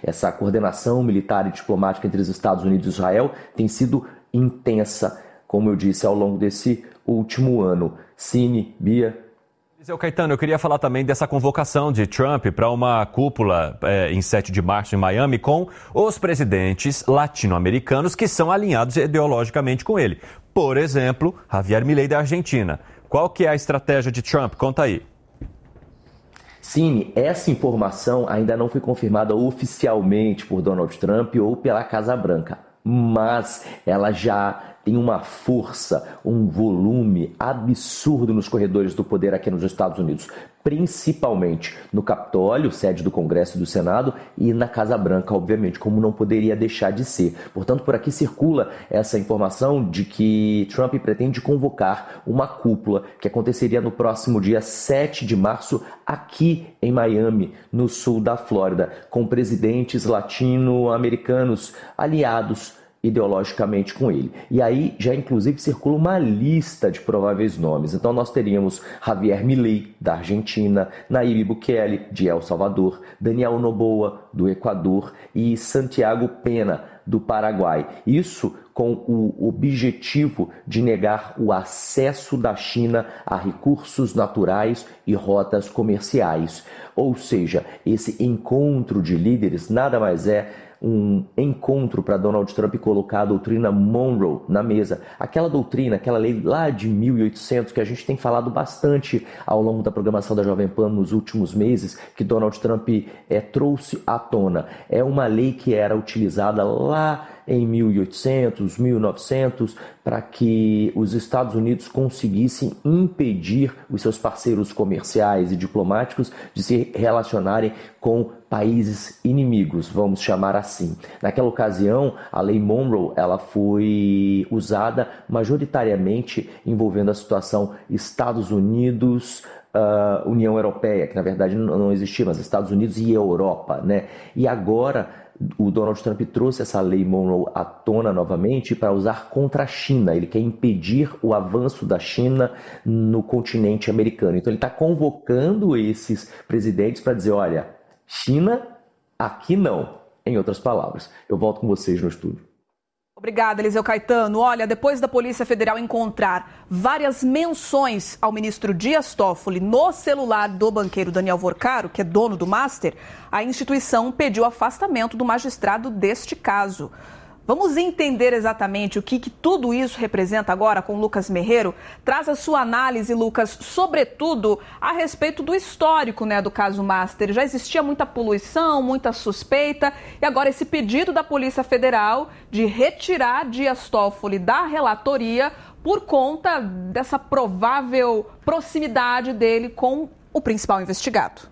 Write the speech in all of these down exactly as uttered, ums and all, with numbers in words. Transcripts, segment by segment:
Essa coordenação militar e diplomática entre os Estados Unidos e Israel tem sido intensa, como eu disse, ao longo desse último ano. Cine, Bia. Eliseu Caetano, eu queria falar também dessa convocação de Trump para uma cúpula é, em sete de março em Miami com os presidentes latino-americanos que são alinhados ideologicamente com ele. Por exemplo, Javier Milei da Argentina. Qual que é a estratégia de Trump? Conta aí. Cine, essa informação ainda não foi confirmada oficialmente por Donald Trump ou pela Casa Branca, mas ela já tem uma força, um volume absurdo nos corredores do poder aqui nos Estados Unidos, principalmente no Capitólio, sede do Congresso e do Senado, e na Casa Branca, obviamente, como não poderia deixar de ser. Portanto, por aqui circula essa informação de que Trump pretende convocar uma cúpula que aconteceria no próximo dia sete de março, aqui em Miami, no sul da Flórida, com presidentes latino-americanos aliados ideologicamente com ele. E aí já inclusive circula uma lista de prováveis nomes. Então nós teríamos Javier Milei, da Argentina, Nayib Bukele, de El Salvador, Daniel Noboa, do Equador e Santiago Pena, do Paraguai. Isso com o objetivo de negar o acesso da China a recursos naturais e rotas comerciais. Ou seja, esse encontro de líderes nada mais é um encontro para Donald Trump colocar a doutrina Monroe na mesa. Aquela doutrina, aquela lei lá de mil e oitocentos que a gente tem falado bastante ao longo da programação da Jovem Pan nos últimos meses, que Donald Trump é, trouxe à tona. É uma lei que era utilizada lá em mil e oitocentos, mil e novecentos, para que os Estados Unidos conseguissem impedir os seus parceiros comerciais e diplomáticos de se relacionarem com países inimigos, vamos chamar assim. Naquela ocasião, a Lei Monroe ela foi usada majoritariamente envolvendo a situação Estados Unidos, uh, União Europeia, que na verdade não existia, mas Estados Unidos e Europa, né? E agora o Donald Trump trouxe essa lei Monroe à tona novamente para usar contra a China. Ele quer impedir o avanço da China no continente americano. Então ele está convocando esses presidentes para dizer, olha, China, aqui não. Em outras palavras, eu volto com vocês no estúdio. Obrigada, Eliseu Caetano. Olha, depois da Polícia Federal encontrar várias menções ao ministro Dias Toffoli no celular do banqueiro Daniel Vorcaro, que é dono do Master, a instituição pediu afastamento do magistrado deste caso. Vamos entender exatamente o que, que tudo isso representa agora com o Lucas Merreiro. Traz a sua análise, Lucas, sobretudo a respeito do histórico, né, do caso Master. Já existia muita poluição, muita suspeita, e agora esse pedido da Polícia Federal de retirar Dias Toffoli da relatoria por conta dessa provável proximidade dele com o principal investigado.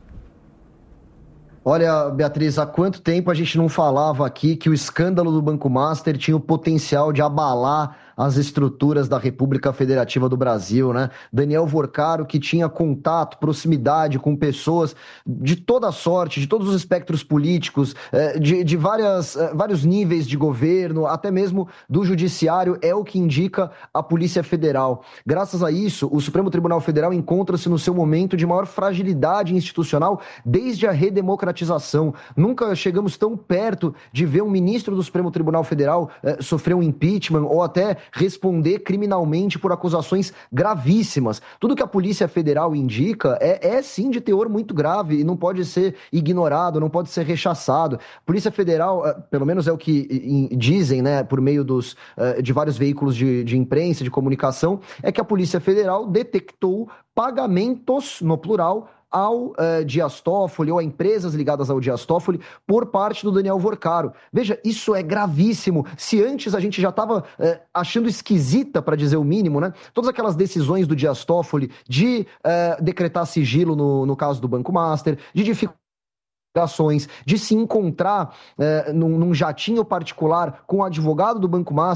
Olha, Beatriz, há quanto tempo a gente não falava aqui que o escândalo do Banco Master tinha o potencial de abalar as estruturas da República Federativa do Brasil, né? Daniel Vorcaro, que tinha contato, proximidade com pessoas de toda sorte, de todos os espectros políticos, de, de várias, vários níveis de governo, até mesmo do judiciário, é o que indica a Polícia Federal. Graças a isso, o Supremo Tribunal Federal encontra-se no seu momento de maior fragilidade institucional desde a redemocratização. Nunca chegamos tão perto de ver um ministro do Supremo Tribunal Federal eh, sofrer um impeachment ou até responder criminalmente por acusações gravíssimas. Tudo que a Polícia Federal indica é, é sim de teor muito grave e não pode ser ignorado, não pode ser rechaçado. A Polícia Federal, pelo menos é o que dizem, né, por meio dos, de vários veículos de, de imprensa, de comunicação, é que a Polícia Federal detectou pagamentos, no plural, ao uh, Dias Toffoli ou a empresas ligadas ao Dias Toffoli por parte do Daniel Vorcaro. Veja, isso é gravíssimo. Se antes a gente já estava uh, achando esquisita, para dizer o mínimo, né? Todas aquelas decisões do Dias Toffoli de uh, decretar sigilo no, no caso do Banco Master, de dificultações, de se encontrar uh, num, num jatinho particular com o advogado do Banco Master,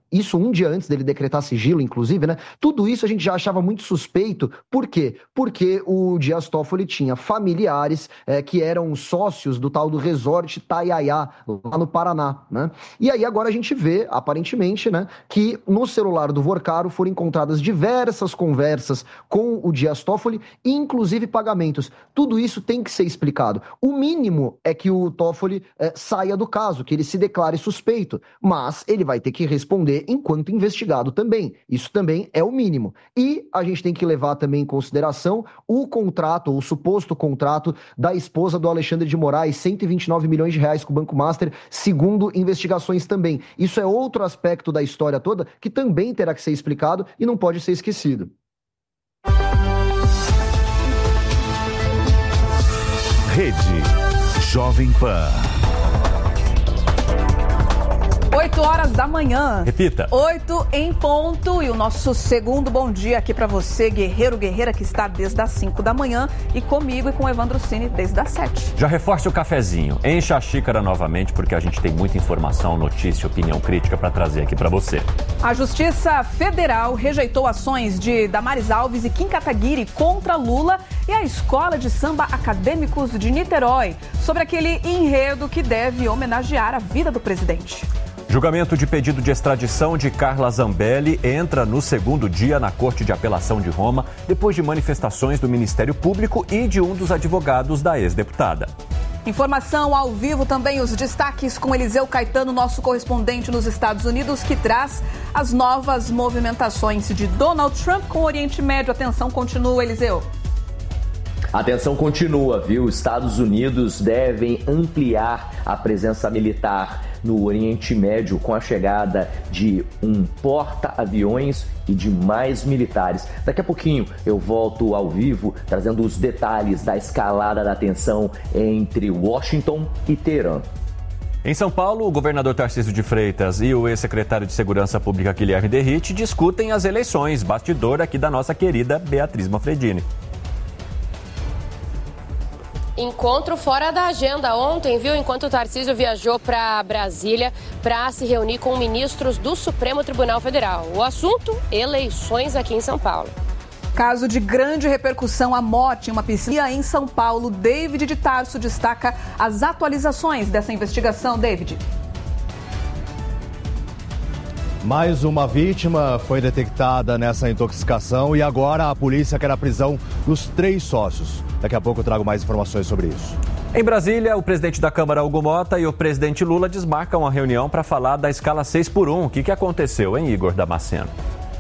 isso um dia antes dele decretar sigilo, inclusive, né? Tudo isso a gente já achava muito suspeito. Por quê? Porque o Dias Toffoli tinha familiares é, que eram sócios do tal do Resort Taiaiá, lá no Paraná, né? E aí agora a gente vê, aparentemente, né, que no celular do Vorcaro foram encontradas diversas conversas com o Dias Toffoli, inclusive pagamentos. Tudo isso tem que ser explicado. O mínimo é que o Toffoli é, saia do caso, que ele se declare suspeito, mas ele vai ter que responder enquanto investigado também. Isso também é o mínimo. E a gente tem que levar também em consideração o contrato, o suposto contrato da esposa do Alexandre de Moraes, cento e vinte e nove milhões de reais com o Banco Master, segundo investigações também. Isso é outro aspecto da história toda que também terá que ser explicado e não pode ser esquecido. Rede Jovem Pan. oito horas da manhã. Repita. oito em ponto. E o nosso segundo bom dia aqui para você, guerreiro, guerreira, que está desde as cinco da manhã. E comigo e com o Evandro Cini desde as sete. Já reforce o cafezinho. Encha a xícara novamente, porque a gente tem muita informação, notícia, opinião crítica para trazer aqui para você. A Justiça Federal rejeitou ações de Damares Alves e Kim Kataguiri contra Lula e a Escola de Samba Acadêmicos de Niterói, sobre aquele enredo que deve homenagear a vida do presidente. Julgamento de pedido de extradição de Carla Zambelli entra no segundo dia na Corte de Apelação de Roma, depois de manifestações do Ministério Público e de um dos advogados da ex-deputada. Informação ao vivo também, os destaques com Eliseu Caetano, nosso correspondente nos Estados Unidos, que traz as novas movimentações de Donald Trump com o Oriente Médio. Atenção, continua, Eliseu. A tensão continua, viu? Estados Unidos devem ampliar a presença militar no Oriente Médio com a chegada de um porta-aviões e de mais militares. Daqui a pouquinho eu volto ao vivo trazendo os detalhes da escalada da tensão entre Washington e Teherã. Em São Paulo, o governador Tarcísio de Freitas e o ex-secretário de Segurança Pública Guilherme Derrite discutem as eleições. Bastidor aqui da nossa querida Beatriz Manfredini. Encontro fora da agenda ontem, viu? Enquanto o Tarcísio viajou para Brasília para se reunir com ministros do Supremo Tribunal Federal. O assunto, eleições aqui em São Paulo. Caso de grande repercussão, a morte em uma piscina em São Paulo. David de Tarso destaca as atualizações dessa investigação. David. Mais uma vítima foi detectada nessa intoxicação e agora a polícia quer a prisão dos três sócios. Daqui a pouco eu trago mais informações sobre isso. Em Brasília, o presidente da Câmara, Hugo Mota, e o presidente Lula desmarcam a reunião para falar da escala seis por um. O que, que aconteceu, hein, Igor Damasceno?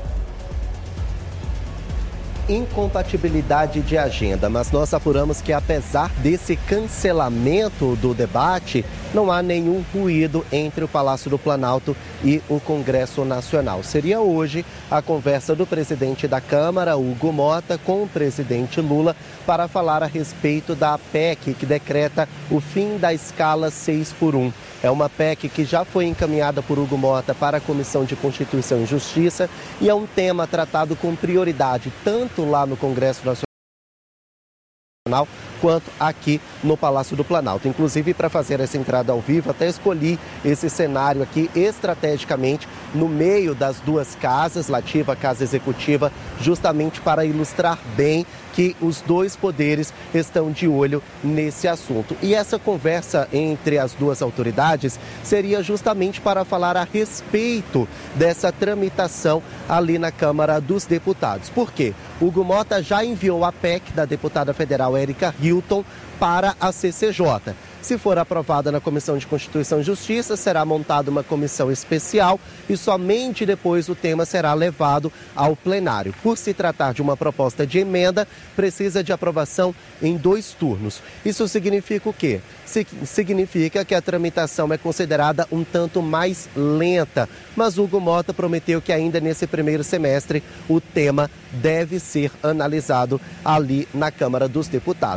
Incompatibilidade de agenda, mas nós apuramos que apesar desse cancelamento do debate, não há nenhum ruído entre o Palácio do Planalto e o Congresso Nacional. Seria hoje a conversa do presidente da Câmara, Hugo Mota, com o presidente Lula para falar a respeito da P E C que decreta o fim da escala seis por um. É uma P E C que já foi encaminhada por Hugo Mota para a Comissão de Constituição e Justiça e é um tema tratado com prioridade tanto lá no Congresso Nacional quanto aqui no Palácio do Planalto. Inclusive, para fazer essa entrada ao vivo, até escolhi esse cenário aqui estrategicamente no meio das duas casas, Lativa, Casa Executiva, justamente para ilustrar bem que os dois poderes estão de olho nesse assunto. E essa conversa entre as duas autoridades seria justamente para falar a respeito dessa tramitação ali na Câmara dos Deputados. Por quê? Hugo Mota já enviou a P E C da deputada federal Érica Hilton para a C C J. Se for aprovada na Comissão de Constituição e Justiça, será montada uma comissão especial e somente depois o tema será levado ao plenário. Por se tratar de uma proposta de emenda, precisa de aprovação em dois turnos. Isso significa o quê? Significa que a tramitação é considerada um tanto mais lenta, mas Hugo Mota prometeu que ainda nesse primeiro semestre o tema deve ser analisado ali na Câmara dos Deputados.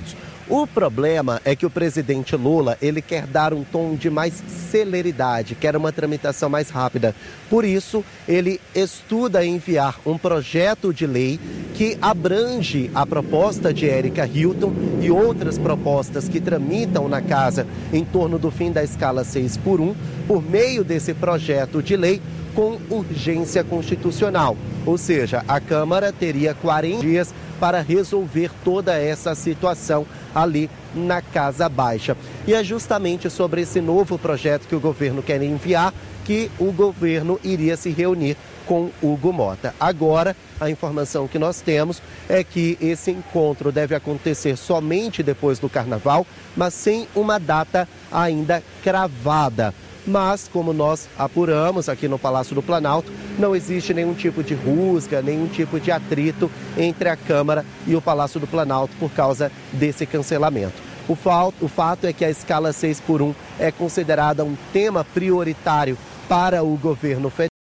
O problema é que o presidente Lula, ele quer dar um tom de mais celeridade, quer uma tramitação mais rápida. Por isso, ele estuda enviar um projeto de lei que abrange a proposta de Érica Hilton e outras propostas que tramitam na casa em torno do fim da escala seis por um, por meio desse projeto de lei com urgência constitucional. Ou seja, a Câmara teria quarenta dias para resolver toda essa situação ali na Casa Baixa. E é justamente sobre esse novo projeto que o governo quer enviar que o governo iria se reunir com Hugo Mota. Agora, a informação que nós temos é que esse encontro deve acontecer somente depois do Carnaval, mas sem uma data ainda cravada. Mas, como nós apuramos aqui no Palácio do Planalto, não existe nenhum tipo de rusga, nenhum tipo de atrito entre a Câmara e o Palácio do Planalto por causa desse cancelamento. O fato, o fato é que a escala seis por um é considerada um tema prioritário para o governo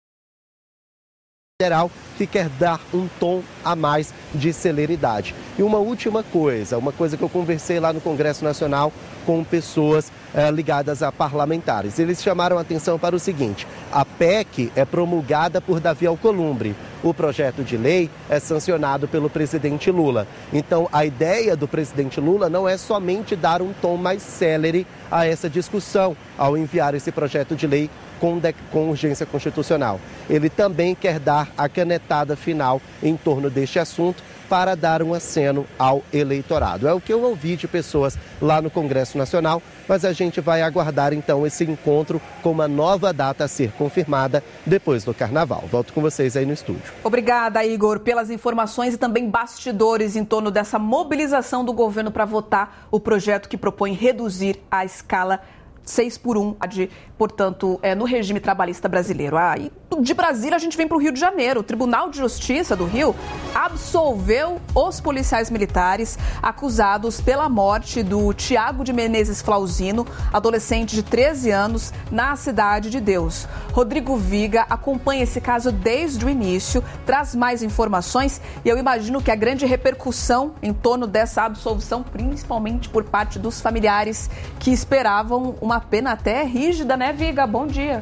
federal, que quer dar um tom a mais de celeridade. E uma última coisa, uma coisa que eu conversei lá no Congresso Nacional com pessoas eh, ligadas a parlamentares. Eles chamaram a atenção para o seguinte: a P E C é promulgada por Davi Alcolumbre. O projeto de lei é sancionado pelo presidente Lula. Então, a ideia do presidente Lula não é somente dar um tom mais célere a essa discussão ao enviar esse projeto de lei com, de, com urgência constitucional. Ele também quer dar a canetada final em torno deste assunto para dar um aceno ao eleitorado. É o que eu ouvi de pessoas lá no Congresso Nacional, mas a gente vai aguardar então esse encontro com uma nova data a ser confirmada depois do Carnaval. Volto com vocês aí no estúdio. Obrigada, Igor, pelas informações e também bastidores em torno dessa mobilização do governo para votar o projeto que propõe reduzir a escala seis por um, de, portanto, é, no regime trabalhista brasileiro. Ah, e de Brasília a gente vem para o Rio de Janeiro. O Tribunal de Justiça do Rio absolveu os policiais militares acusados pela morte do Tiago de Menezes Flauzino, adolescente de treze anos, na Cidade de Deus. Rodrigo Viga acompanha esse caso desde o início, traz mais informações e eu imagino que a grande repercussão em torno dessa absolvição, principalmente por parte dos familiares que esperavam uma pena até rígida, né, Viga? Bom dia.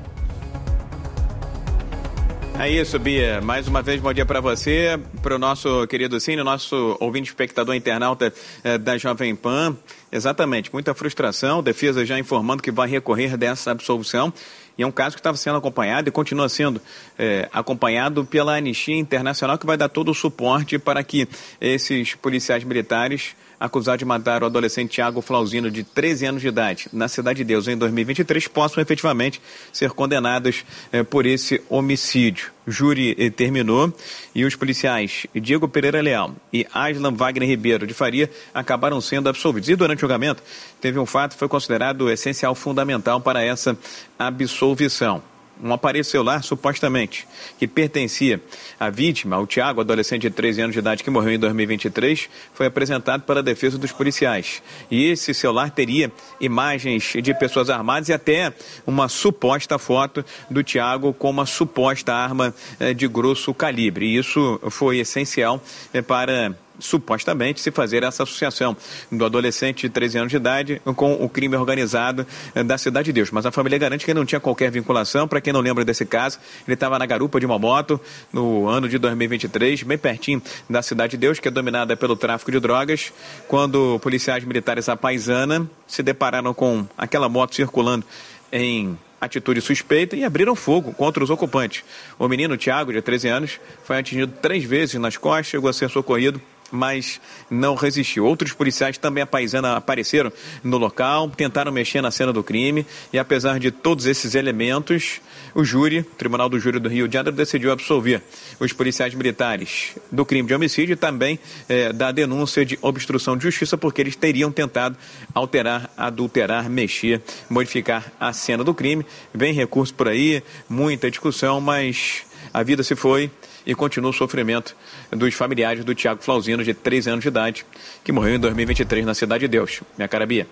É isso, Bia. Mais uma vez, bom dia para você, para o nosso querido Cine, nosso ouvinte, espectador, internauta eh, da Jovem Pan. Exatamente, muita frustração, defesa já informando que vai recorrer dessa absolvição. E é um caso que estava sendo acompanhado e continua sendo eh, acompanhado pela Anistia Internacional, que vai dar todo o suporte para que esses policiais militares acusados de matar o adolescente Tiago Flauzino, de treze anos de idade, na Cidade de Deus, em dois mil e vinte e três, possam efetivamente ser condenados eh, por esse homicídio. O júri eh, terminou e os policiais Diego Pereira Leal e Aslan Wagner Ribeiro de Faria acabaram sendo absolvidos. E durante o julgamento, teve um fato que foi considerado essencial, fundamental para essa absolvição. Um aparelho celular, supostamente, que pertencia à vítima, ao Tiago, adolescente de treze anos de idade que morreu em dois mil e vinte e três, foi apresentado para a defesa dos policiais. E esse celular teria imagens de pessoas armadas e até uma suposta foto do Tiago com uma suposta arma de grosso calibre. E isso foi essencial para supostamente se fazer essa associação do adolescente de treze anos de idade com o crime organizado da Cidade de Deus. Mas a família garante que não tinha qualquer vinculação. Para quem não lembra desse caso, ele estava na garupa de uma moto no ano de dois mil e vinte e três, bem pertinho da Cidade de Deus, que é dominada pelo tráfico de drogas, quando policiais militares à paisana se depararam com aquela moto circulando em atitude suspeita e abriram fogo contra os ocupantes. O menino Tiago, de treze anos, foi atingido três vezes nas costas, chegou a ser socorrido, mas não resistiu. Outros policiais também a paisana apareceram no local, tentaram mexer na cena do crime e, apesar de todos esses elementos, o júri, o Tribunal do Júri do Rio de Janeiro, decidiu absolver os policiais militares do crime de homicídio e também eh, da denúncia de obstrução de justiça, porque eles teriam tentado alterar, adulterar, mexer, modificar a cena do crime. Vem recurso por aí, muita discussão, mas a vida se foi e continua o sofrimento dos familiares do Tiago Flauzino, de treze anos de idade, que morreu em dois mil e vinte e três na Cidade de Deus. Minha cara Bia.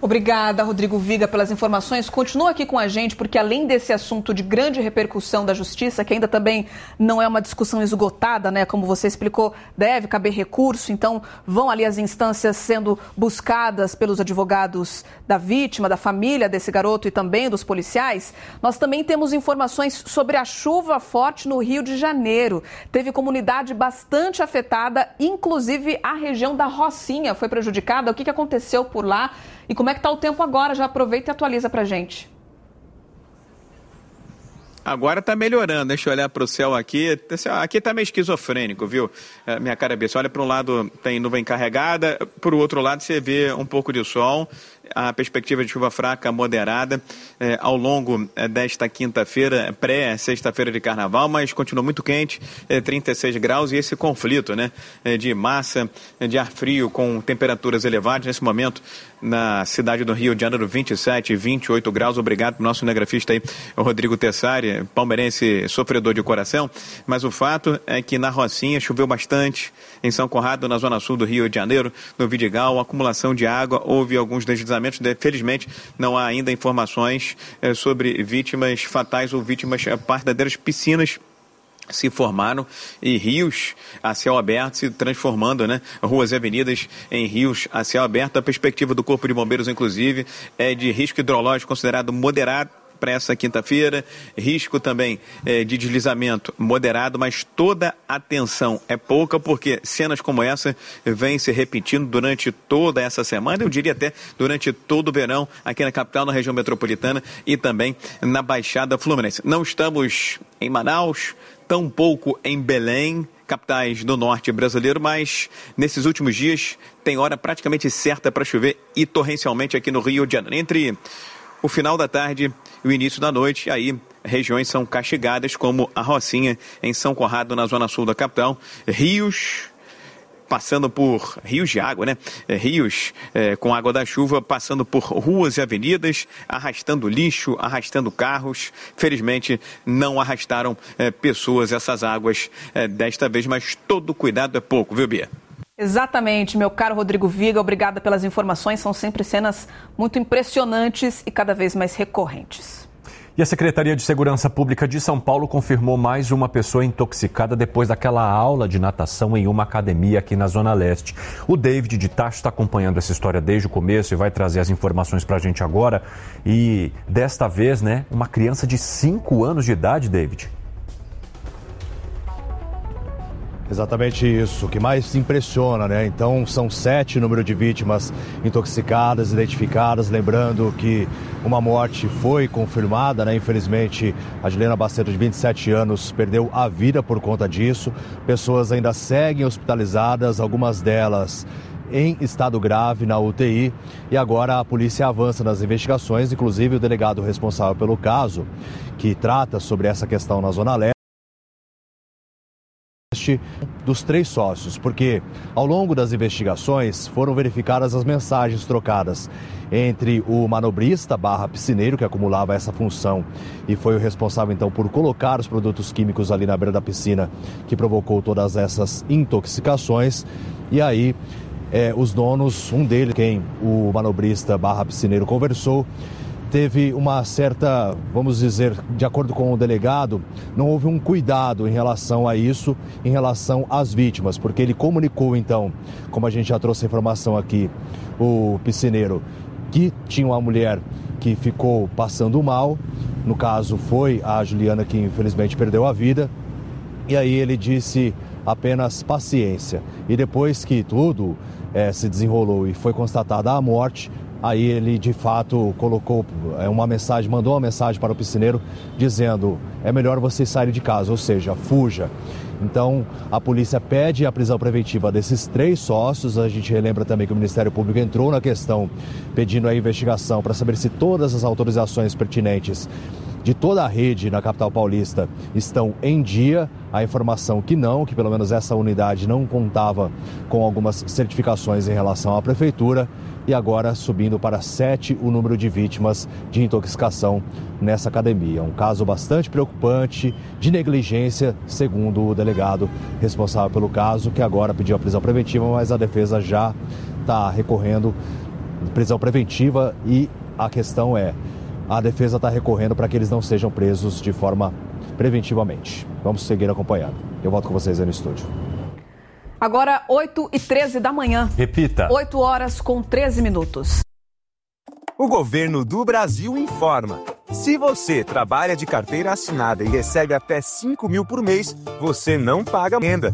Obrigada, Rodrigo Viga, pelas informações. Continua aqui com a gente, porque além desse assunto de grande repercussão da justiça, que ainda também não é uma discussão esgotada, né? Como você explicou, deve caber recurso, então vão ali as instâncias sendo buscadas pelos advogados da vítima, da família desse garoto e também dos policiais. Nós também temos informações sobre a chuva forte no Rio de Janeiro. Teve comunidade bastante afetada, inclusive a região da Rocinha foi prejudicada. O que aconteceu por lá? E como é que está o tempo agora? Já aproveita e atualiza para a gente. Agora está melhorando, deixa eu olhar para o céu aqui. Aqui está meio esquizofrênico, viu? Minha cara é, olha, para um lado tem nuvem carregada, para o outro lado você vê um pouco de sol. A perspectiva de chuva fraca moderada eh, ao longo eh, desta quinta-feira, pré-sexta-feira de carnaval, mas continua muito quente, eh, trinta e seis graus, e esse conflito, né, eh, de massa, eh, de ar frio com temperaturas elevadas, nesse momento na cidade do Rio de Janeiro, vinte e sete, vinte e oito graus. Obrigado para o nosso cinegrafista aí, o Rodrigo Tessari, palmeirense sofredor de coração, mas o fato é que na Rocinha choveu bastante, em São Conrado, na zona sul do Rio de Janeiro, no Vidigal, acumulação de água, houve alguns deslizamentos. Felizmente, não há ainda informações eh, sobre vítimas fatais ou vítimas eh, verdadeiras. Piscinas se formaram e rios a céu aberto se transformando, né? Ruas e avenidas em rios a céu aberto. A perspectiva do Corpo de Bombeiros, inclusive, é de risco hidrológico considerado moderado para essa quinta-feira, risco também eh, de deslizamento moderado, mas toda atenção é pouca, porque cenas como essa vêm se repetindo durante toda essa semana, eu diria até durante todo o verão, aqui na capital, na região metropolitana e também na Baixada Fluminense. Não estamos em Manaus, tampouco em Belém, capitais do norte brasileiro, mas nesses últimos dias tem hora praticamente certa para chover e torrencialmente aqui no Rio de Janeiro. Entre o final da tarde e o início da noite, aí regiões são castigadas, como a Rocinha, em São Conrado, na zona sul da capital. Rios, passando por rios de água, né? É, rios é, com água da chuva, passando por ruas e avenidas, arrastando lixo, arrastando carros. Felizmente, não arrastaram é, pessoas essas águas é, desta vez, mas todo cuidado é pouco, viu, Bia? Exatamente, meu caro Rodrigo Viga, obrigada pelas informações, são sempre cenas muito impressionantes e cada vez mais recorrentes. E a Secretaria de Segurança Pública de São Paulo confirmou mais uma pessoa intoxicada depois daquela aula de natação em uma academia aqui na Zona Leste. O David de Tacho está acompanhando essa história desde o começo e vai trazer as informações para a gente agora. E desta vez, né, uma criança de cinco anos de idade, David. Exatamente isso, o que mais impressiona, né? Então, são sete o número de vítimas intoxicadas, identificadas. Lembrando que uma morte foi confirmada, né? Infelizmente, a Juliana Baceto, de vinte e sete anos, perdeu a vida por conta disso. Pessoas ainda seguem hospitalizadas, algumas delas em estado grave na U T I. E agora a polícia avança nas investigações, inclusive o delegado responsável pelo caso, que trata sobre essa questão na Zona Leste, dos três sócios, porque ao longo das investigações foram verificadas as mensagens trocadas entre o manobrista barra piscineiro, que acumulava essa função e foi o responsável então por colocar os produtos químicos ali na beira da piscina, que provocou todas essas intoxicações. E aí é, os donos, um deles, quem o manobrista barra piscineiro conversou, teve uma certa, vamos dizer, de acordo com o delegado, não houve um cuidado em relação a isso, em relação às vítimas, porque ele comunicou então, como a gente já trouxe a informação aqui, o piscineiro, que tinha uma mulher que ficou passando mal, no caso foi a Juliana que infelizmente perdeu a vida, e aí ele disse apenas paciência. E depois que tudo é, se desenrolou e foi constatada a morte, aí ele, de fato, colocou uma mensagem, mandou uma mensagem para o piscineiro dizendo: é melhor você sair de casa, ou seja, fuja. Então, a polícia pede a prisão preventiva desses três sócios. A gente relembra também que o Ministério Público entrou na questão pedindo a investigação para saber se todas as autorizações pertinentes de toda a rede na capital paulista estão em dia. A informação que não, que pelo menos essa unidade não contava com algumas certificações em relação à prefeitura. E agora subindo para sete o número de vítimas de intoxicação nessa academia. Um caso bastante preocupante de negligência, segundo o delegado responsável pelo caso, que agora pediu a prisão preventiva, mas a defesa já está recorrendo prisão preventiva e a questão é, a defesa está recorrendo para que eles não sejam presos de forma preventivamente. Vamos seguir acompanhando. Eu volto com vocês aí no estúdio. Agora, oito e treze da manhã. Repita. oito horas com treze minutos. O governo do Brasil informa. Se você trabalha de carteira assinada e recebe até cinco mil por mês, você não paga renda.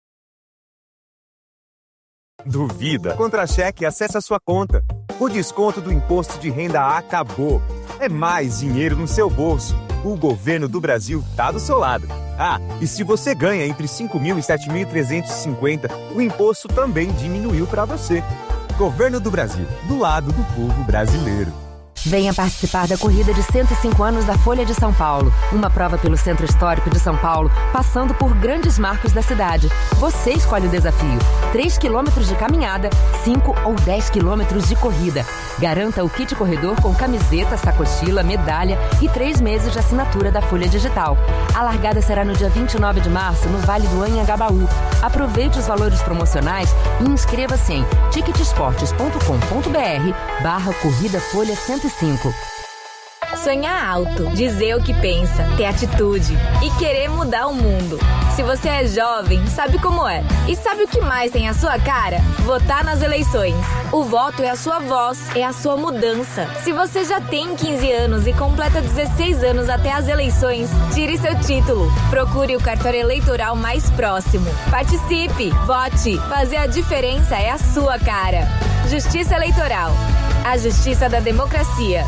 Duvida? Contra-cheque acessa sua conta. O desconto do imposto de renda acabou. É mais dinheiro no seu bolso. O governo do Brasil está do seu lado. Ah, e se você ganha entre cinco mil e sete mil trezentos e cinquenta, o imposto também diminuiu para você. Governo do Brasil, do lado do povo brasileiro. Venha participar da corrida de cento e cinco anos da Folha de São Paulo. Uma prova pelo Centro Histórico de São Paulo, passando por grandes marcos da cidade. Você escolhe o desafio. três quilômetros de caminhada, cinco ou dez quilômetros de corrida. Garanta o kit corredor com camiseta, sacochila, medalha e três meses de assinatura da Folha Digital. A largada será no dia vinte e nove de março, no Vale do Anhangabaú. Aproveite os valores promocionais e inscreva-se em ticketsportes.com.br barra Corrida Folha cento e cinco. Sonhar alto, dizer o que pensa, ter atitude e querer mudar o mundo. Se você é jovem, sabe como é. E sabe o que mais tem a sua cara? Votar nas eleições. O voto é a sua voz, é a sua mudança. Se você já tem quinze anos e completa dezesseis anos até as eleições, tire seu título. Procure o cartório eleitoral mais próximo. Participe, vote. Fazer a diferença é a sua cara. Justiça Eleitoral. A justiça da democracia.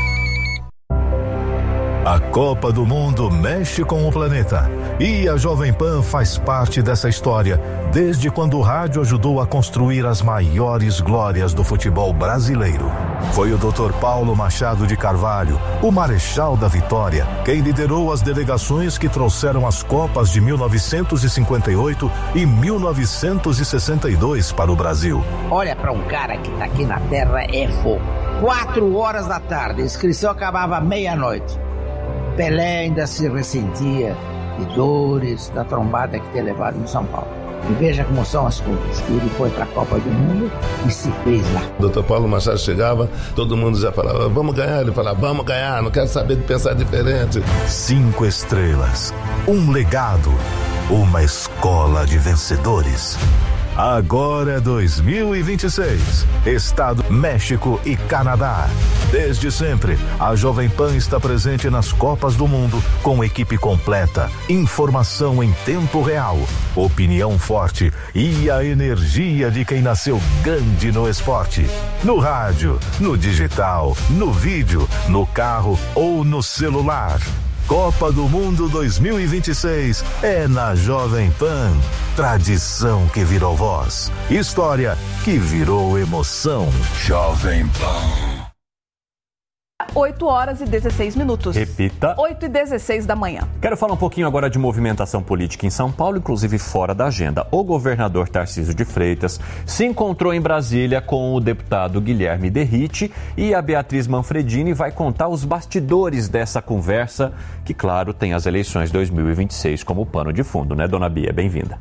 A Copa do Mundo mexe com o planeta e a Jovem Pan faz parte dessa história desde quando o rádio ajudou a construir as maiores glórias do futebol brasileiro. Foi o doutor Paulo Machado de Carvalho, o Marechal da Vitória, quem liderou as delegações que trouxeram as Copas de mil novecentos e cinquenta e oito e mil novecentos e sessenta e dois para o Brasil. Olha para um cara que tá aqui na Terra é fogo. Quatro horas da tarde, a inscrição acabava meia-noite. Pelé ainda se ressentia de dores da trombada que tinha levado em São Paulo. E veja como são as coisas. Ele foi para a Copa do Mundo e se fez lá. O doutor Paulo Machado chegava, todo mundo já falava, vamos ganhar. Ele falava, vamos ganhar, não quero saber de pensar diferente. Cinco estrelas, um legado, uma escola de vencedores. Agora é dois mil e vinte e seis. Estado, México e Canadá. Desde sempre, a Jovem Pan está presente nas Copas do Mundo com equipe completa, informação em tempo real, opinião forte e a energia de quem nasceu grande no esporte. No rádio, no digital, no vídeo, no carro ou no celular. Copa do Mundo dois mil e vinte e seis é na Jovem Pan. Tradição que virou voz. História que virou emoção. Jovem Pan. oito horas e dezesseis minutos. Repita. oito e dezesseis da manhã. Quero falar um pouquinho agora de movimentação política em São Paulo, inclusive fora da agenda. O governador Tarcísio de Freitas se encontrou em Brasília com o deputado Guilherme Derrite e a Beatriz Manfredini vai contar os bastidores dessa conversa, que, claro, tem as eleições dois mil e vinte e seis como pano de fundo, né, dona Bia? Bem-vinda.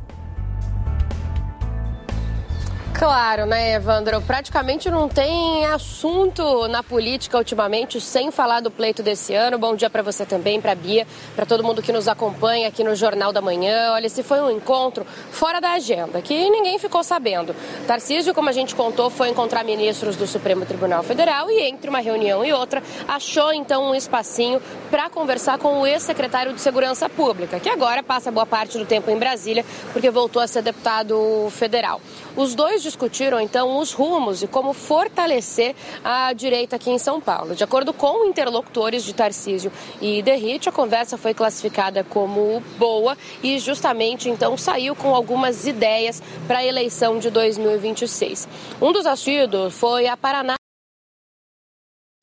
Claro, né, Evandro? Praticamente não tem assunto na política ultimamente sem falar do pleito desse ano. Bom dia para você também, para a Bia, para todo mundo que nos acompanha aqui no Jornal da Manhã. Olha, esse foi um encontro fora da agenda, que ninguém ficou sabendo. Tarcísio, como a gente contou, foi encontrar ministros do Supremo Tribunal Federal e entre uma reunião e outra, achou então um espacinho para conversar com o ex-secretário de Segurança Pública, que agora passa boa parte do tempo em Brasília, porque voltou a ser deputado federal. Os dois discutiram, então, os rumos e como fortalecer a direita aqui em São Paulo. De acordo com interlocutores de Tarcísio e Derrite, a conversa foi classificada como boa e justamente, então, saiu com algumas ideias para a eleição de dois mil e vinte e seis. Um dos assuntos foi a Paraná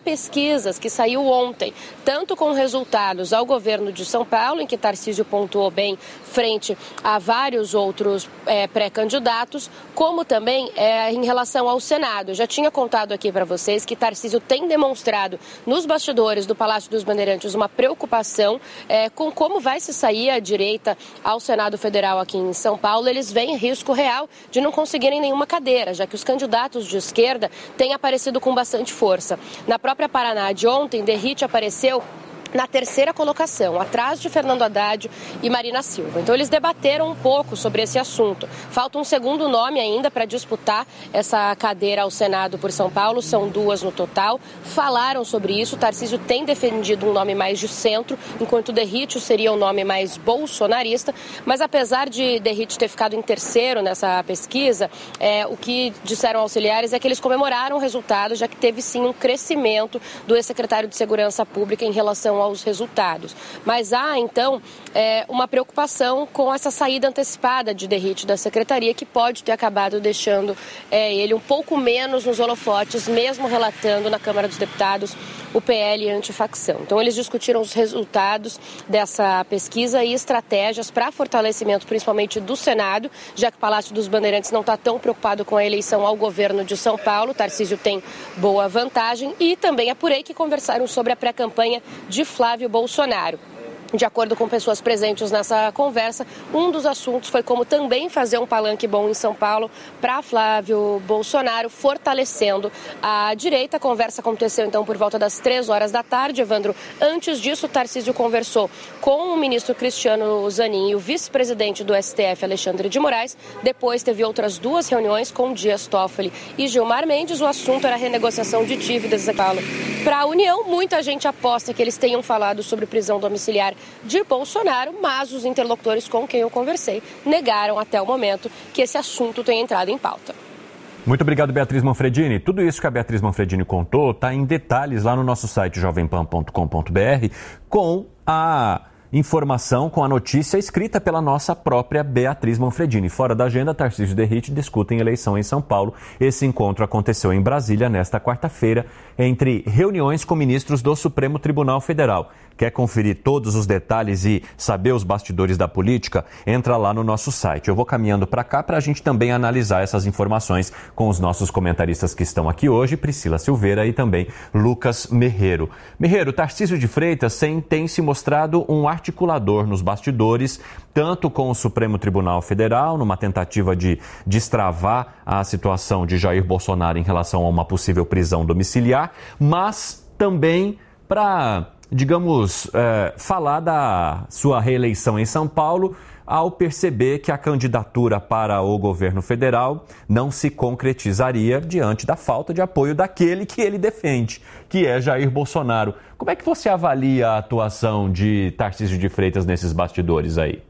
pesquisas que saiu ontem, tanto com resultados ao governo de São Paulo, em que Tarcísio pontuou bem frente a vários outros é, pré-candidatos, como também é, em relação ao Senado. Eu já tinha contado aqui para vocês que Tarcísio tem demonstrado nos bastidores do Palácio dos Bandeirantes uma preocupação é, com como vai se sair a direita ao Senado Federal aqui em São Paulo. Eles veem risco real de não conseguirem nenhuma cadeira, já que os candidatos de esquerda têm aparecido com bastante força. Na própria Paraná de ontem, Derrite apareceu na terceira colocação, atrás de Fernando Haddad e Marina Silva. Então eles debateram um pouco sobre esse assunto. Falta um segundo nome ainda para disputar essa cadeira ao Senado por São Paulo, são duas no total. Falaram sobre isso, Tarcísio tem defendido um nome mais de centro, enquanto Derrite seria um nome mais bolsonarista, mas apesar de Derrite ter ficado em terceiro nessa pesquisa, é, o que disseram auxiliares é que eles comemoraram o resultado, já que teve sim um crescimento do ex-secretário de Segurança Pública em relação aos resultados. Mas há, então, é, uma preocupação com essa saída antecipada de Derrite da secretaria, que pode ter acabado deixando é, ele um pouco menos nos holofotes, mesmo relatando na Câmara dos Deputados o P L antifacção. Então, eles discutiram os resultados dessa pesquisa e estratégias para fortalecimento, principalmente do Senado, já que o Palácio dos Bandeirantes não está tão preocupado com a eleição ao governo de São Paulo. Tarcísio tem boa vantagem e também apurei que conversaram sobre a pré-campanha de Flávio Bolsonaro. De acordo com pessoas presentes nessa conversa, um dos assuntos foi como também fazer um palanque bom em São Paulo para Flávio Bolsonaro, fortalecendo a direita. A conversa aconteceu então por volta das três horas da tarde. Evandro, antes disso, Tarcísio conversou com o ministro Cristiano Zanin e o vice-presidente do S T F, Alexandre de Moraes. Depois teve outras duas reuniões com Dias Toffoli e Gilmar Mendes. O assunto era a renegociação de dívidas. Para a União, muita gente aposta que eles tenham falado sobre prisão domiciliar de Bolsonaro, mas os interlocutores com quem eu conversei negaram até o momento que esse assunto tenha entrado em pauta. Muito obrigado, Beatriz Manfredini. Tudo isso que a Beatriz Manfredini contou está em detalhes lá no nosso site jovem pan ponto com ponto b r com a informação, com a notícia escrita pela nossa própria Beatriz Manfredini. Fora da agenda, Tarcísio e Derrite discutem eleição em São Paulo. Esse encontro aconteceu em Brasília nesta quarta-feira, entre reuniões com ministros do Supremo Tribunal Federal. Quer conferir todos os detalhes e saber os bastidores da política? Entra lá no nosso site. Eu vou caminhando para cá para a gente também analisar essas informações com os nossos comentaristas que estão aqui hoje, Priscila Silveira e também Lucas Merreiro. Merreiro, Tarcísio de Freitas tem se mostrado um articulador nos bastidores, tanto com o Supremo Tribunal Federal, numa tentativa de destravar a situação de Jair Bolsonaro em relação a uma possível prisão domiciliar, mas também para, digamos, é, falar da sua reeleição em São Paulo, ao perceber que a candidatura para o governo federal não se concretizaria diante da falta de apoio daquele que ele defende, que é Jair Bolsonaro. Como é que você avalia a atuação de Tarcísio de Freitas nesses bastidores aí?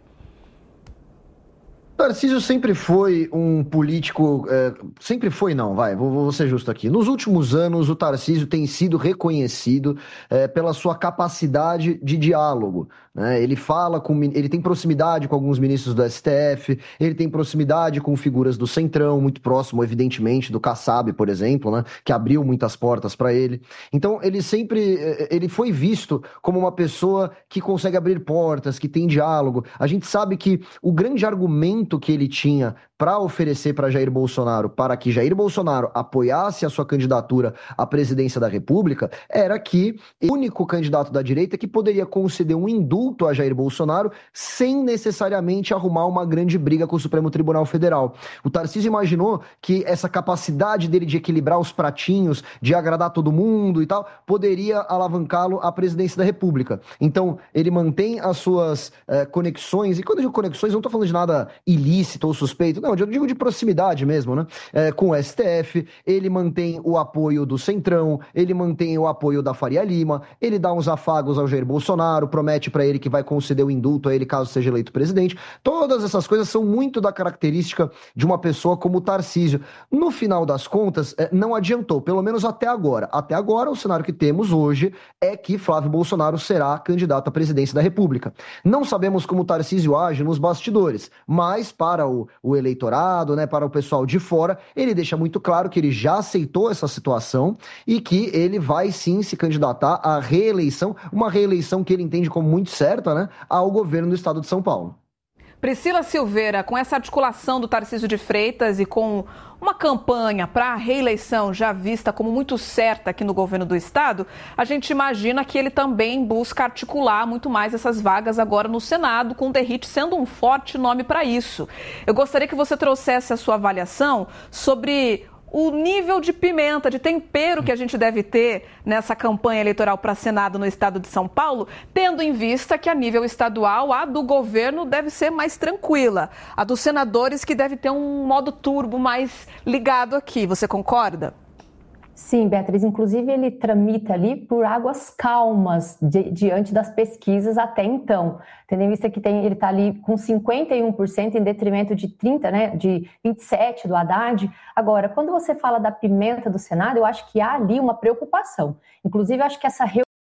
Tarcísio sempre foi um político, é, sempre foi não, vai, vou, vou ser justo aqui. Nos últimos anos, o Tarcísio tem sido reconhecido é, pela sua capacidade de diálogo, né? Ele fala com, ele tem proximidade com alguns ministros do S T F, ele tem proximidade com figuras do Centrão, muito próximo, evidentemente, do Kassab, por exemplo, né? Que abriu muitas portas para ele. Então, ele sempre, ele foi visto como uma pessoa que consegue abrir portas, que tem diálogo. A gente sabe que o grande argumento que ele tinha para oferecer para Jair Bolsonaro, para que Jair Bolsonaro apoiasse a sua candidatura à presidência da República, era que o único candidato da direita que poderia conceder um indulto a Jair Bolsonaro sem necessariamente arrumar uma grande briga com o Supremo Tribunal Federal. O Tarcísio imaginou que essa capacidade dele de equilibrar os pratinhos, de agradar todo mundo e tal, poderia alavancá-lo à presidência da República. Então, ele mantém as suas eh, conexões, e quando eu digo conexões, eu não estou falando de nada ilícito ou suspeito, não, eu digo de proximidade mesmo, né? É, com o S T F, ele mantém o apoio do Centrão, ele mantém o apoio da Faria Lima, ele dá uns afagos ao Jair Bolsonaro, promete para ele que vai conceder o indulto a ele caso seja eleito presidente. Todas essas coisas são muito da característica de uma pessoa como o Tarcísio. No final das contas, não adiantou, pelo menos até agora. Até agora, o cenário que temos hoje é que Flávio Bolsonaro será candidato à presidência da República. Não sabemos como o Tarcísio age nos bastidores, mas mas para o, o eleitorado, né, para o pessoal de fora, ele deixa muito claro que ele já aceitou essa situação e que ele vai sim se candidatar à reeleição, uma reeleição que ele entende como muito certa, né, ao governo do estado de São Paulo. Priscila Silveira, com essa articulação do Tarcísio de Freitas e com uma campanha para a reeleição já vista como muito certa aqui no governo do estado, a gente imagina que ele também busca articular muito mais essas vagas agora no Senado, com o Derrite sendo um forte nome para isso. Eu gostaria que você trouxesse a sua avaliação sobre o nível de pimenta, de tempero que a gente deve ter nessa campanha eleitoral para Senado no estado de São Paulo, tendo em vista que a nível estadual a do governo deve ser mais tranquila, a dos senadores que deve ter um modo turbo mais ligado aqui. Você concorda? Sim, Beatriz, inclusive ele tramita ali por águas calmas de, diante das pesquisas até então, tendo em vista que tem, ele está ali com cinquenta e um por cento em detrimento de trinta, né, de vinte e sete por cento do Haddad. Agora, quando você fala da pimenta do Senado, eu acho que há ali uma preocupação. Inclusive, eu acho que essa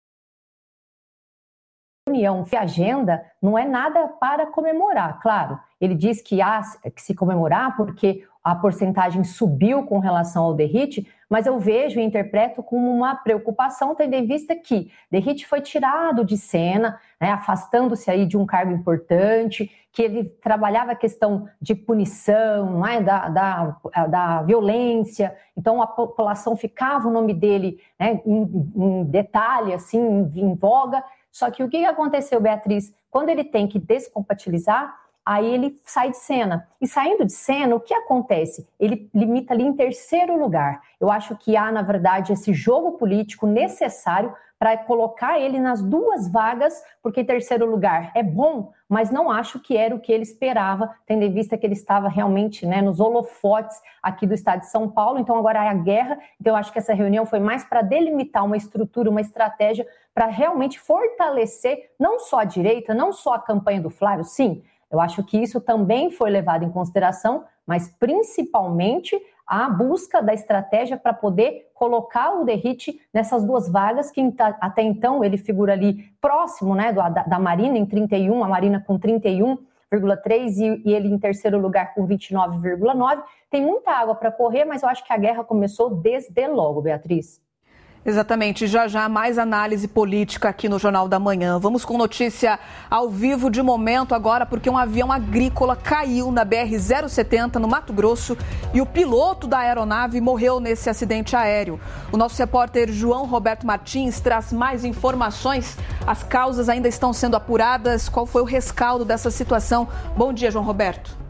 reunião de agenda não é nada para comemorar, claro. Ele diz que há que se comemorar porque a porcentagem subiu com relação ao Derrite, mas eu vejo e interpreto como uma preocupação, tendo em vista que Derrite foi tirado de cena, né, afastando-se aí de um cargo importante, que ele trabalhava a questão de punição, não é, da, da, da violência, então a população ficava o nome dele, né, em, em detalhe, assim, em, em voga. Só que o que aconteceu, Beatriz? Quando ele tem que descompatibilizar, aí ele sai de cena. E saindo de cena, o que acontece? Ele limita ali em terceiro lugar. Eu acho que há, na verdade, esse jogo político necessário para colocar ele nas duas vagas, porque em terceiro lugar é bom, mas não acho que era o que ele esperava, tendo em vista que ele estava realmente, né, nos holofotes aqui do estado de São Paulo. Então agora é a guerra. Então eu acho que essa reunião foi mais para delimitar uma estrutura, uma estratégia para realmente fortalecer não só a direita, não só a campanha do Flávio, sim. Eu acho que isso também foi levado em consideração, mas principalmente a busca da estratégia para poder colocar o Derrite nessas duas vagas, que até então ele figura ali próximo, né, da, da Marina em trinta e um, a Marina com trinta e um vírgula três e, e ele em terceiro lugar com vinte e nove vírgula nove. Tem muita água para correr, mas eu acho que a guerra começou desde logo, Beatriz. Exatamente, já já mais análise política aqui no Jornal da Manhã. Vamos com notícia ao vivo de momento agora, porque um avião agrícola caiu na B R zero setenta no Mato Grosso e o piloto da aeronave morreu nesse acidente aéreo. O nosso repórter João Roberto Martins traz mais informações. As causas ainda estão sendo apuradas. Qual foi o rescaldo dessa situação? Bom dia, João Roberto.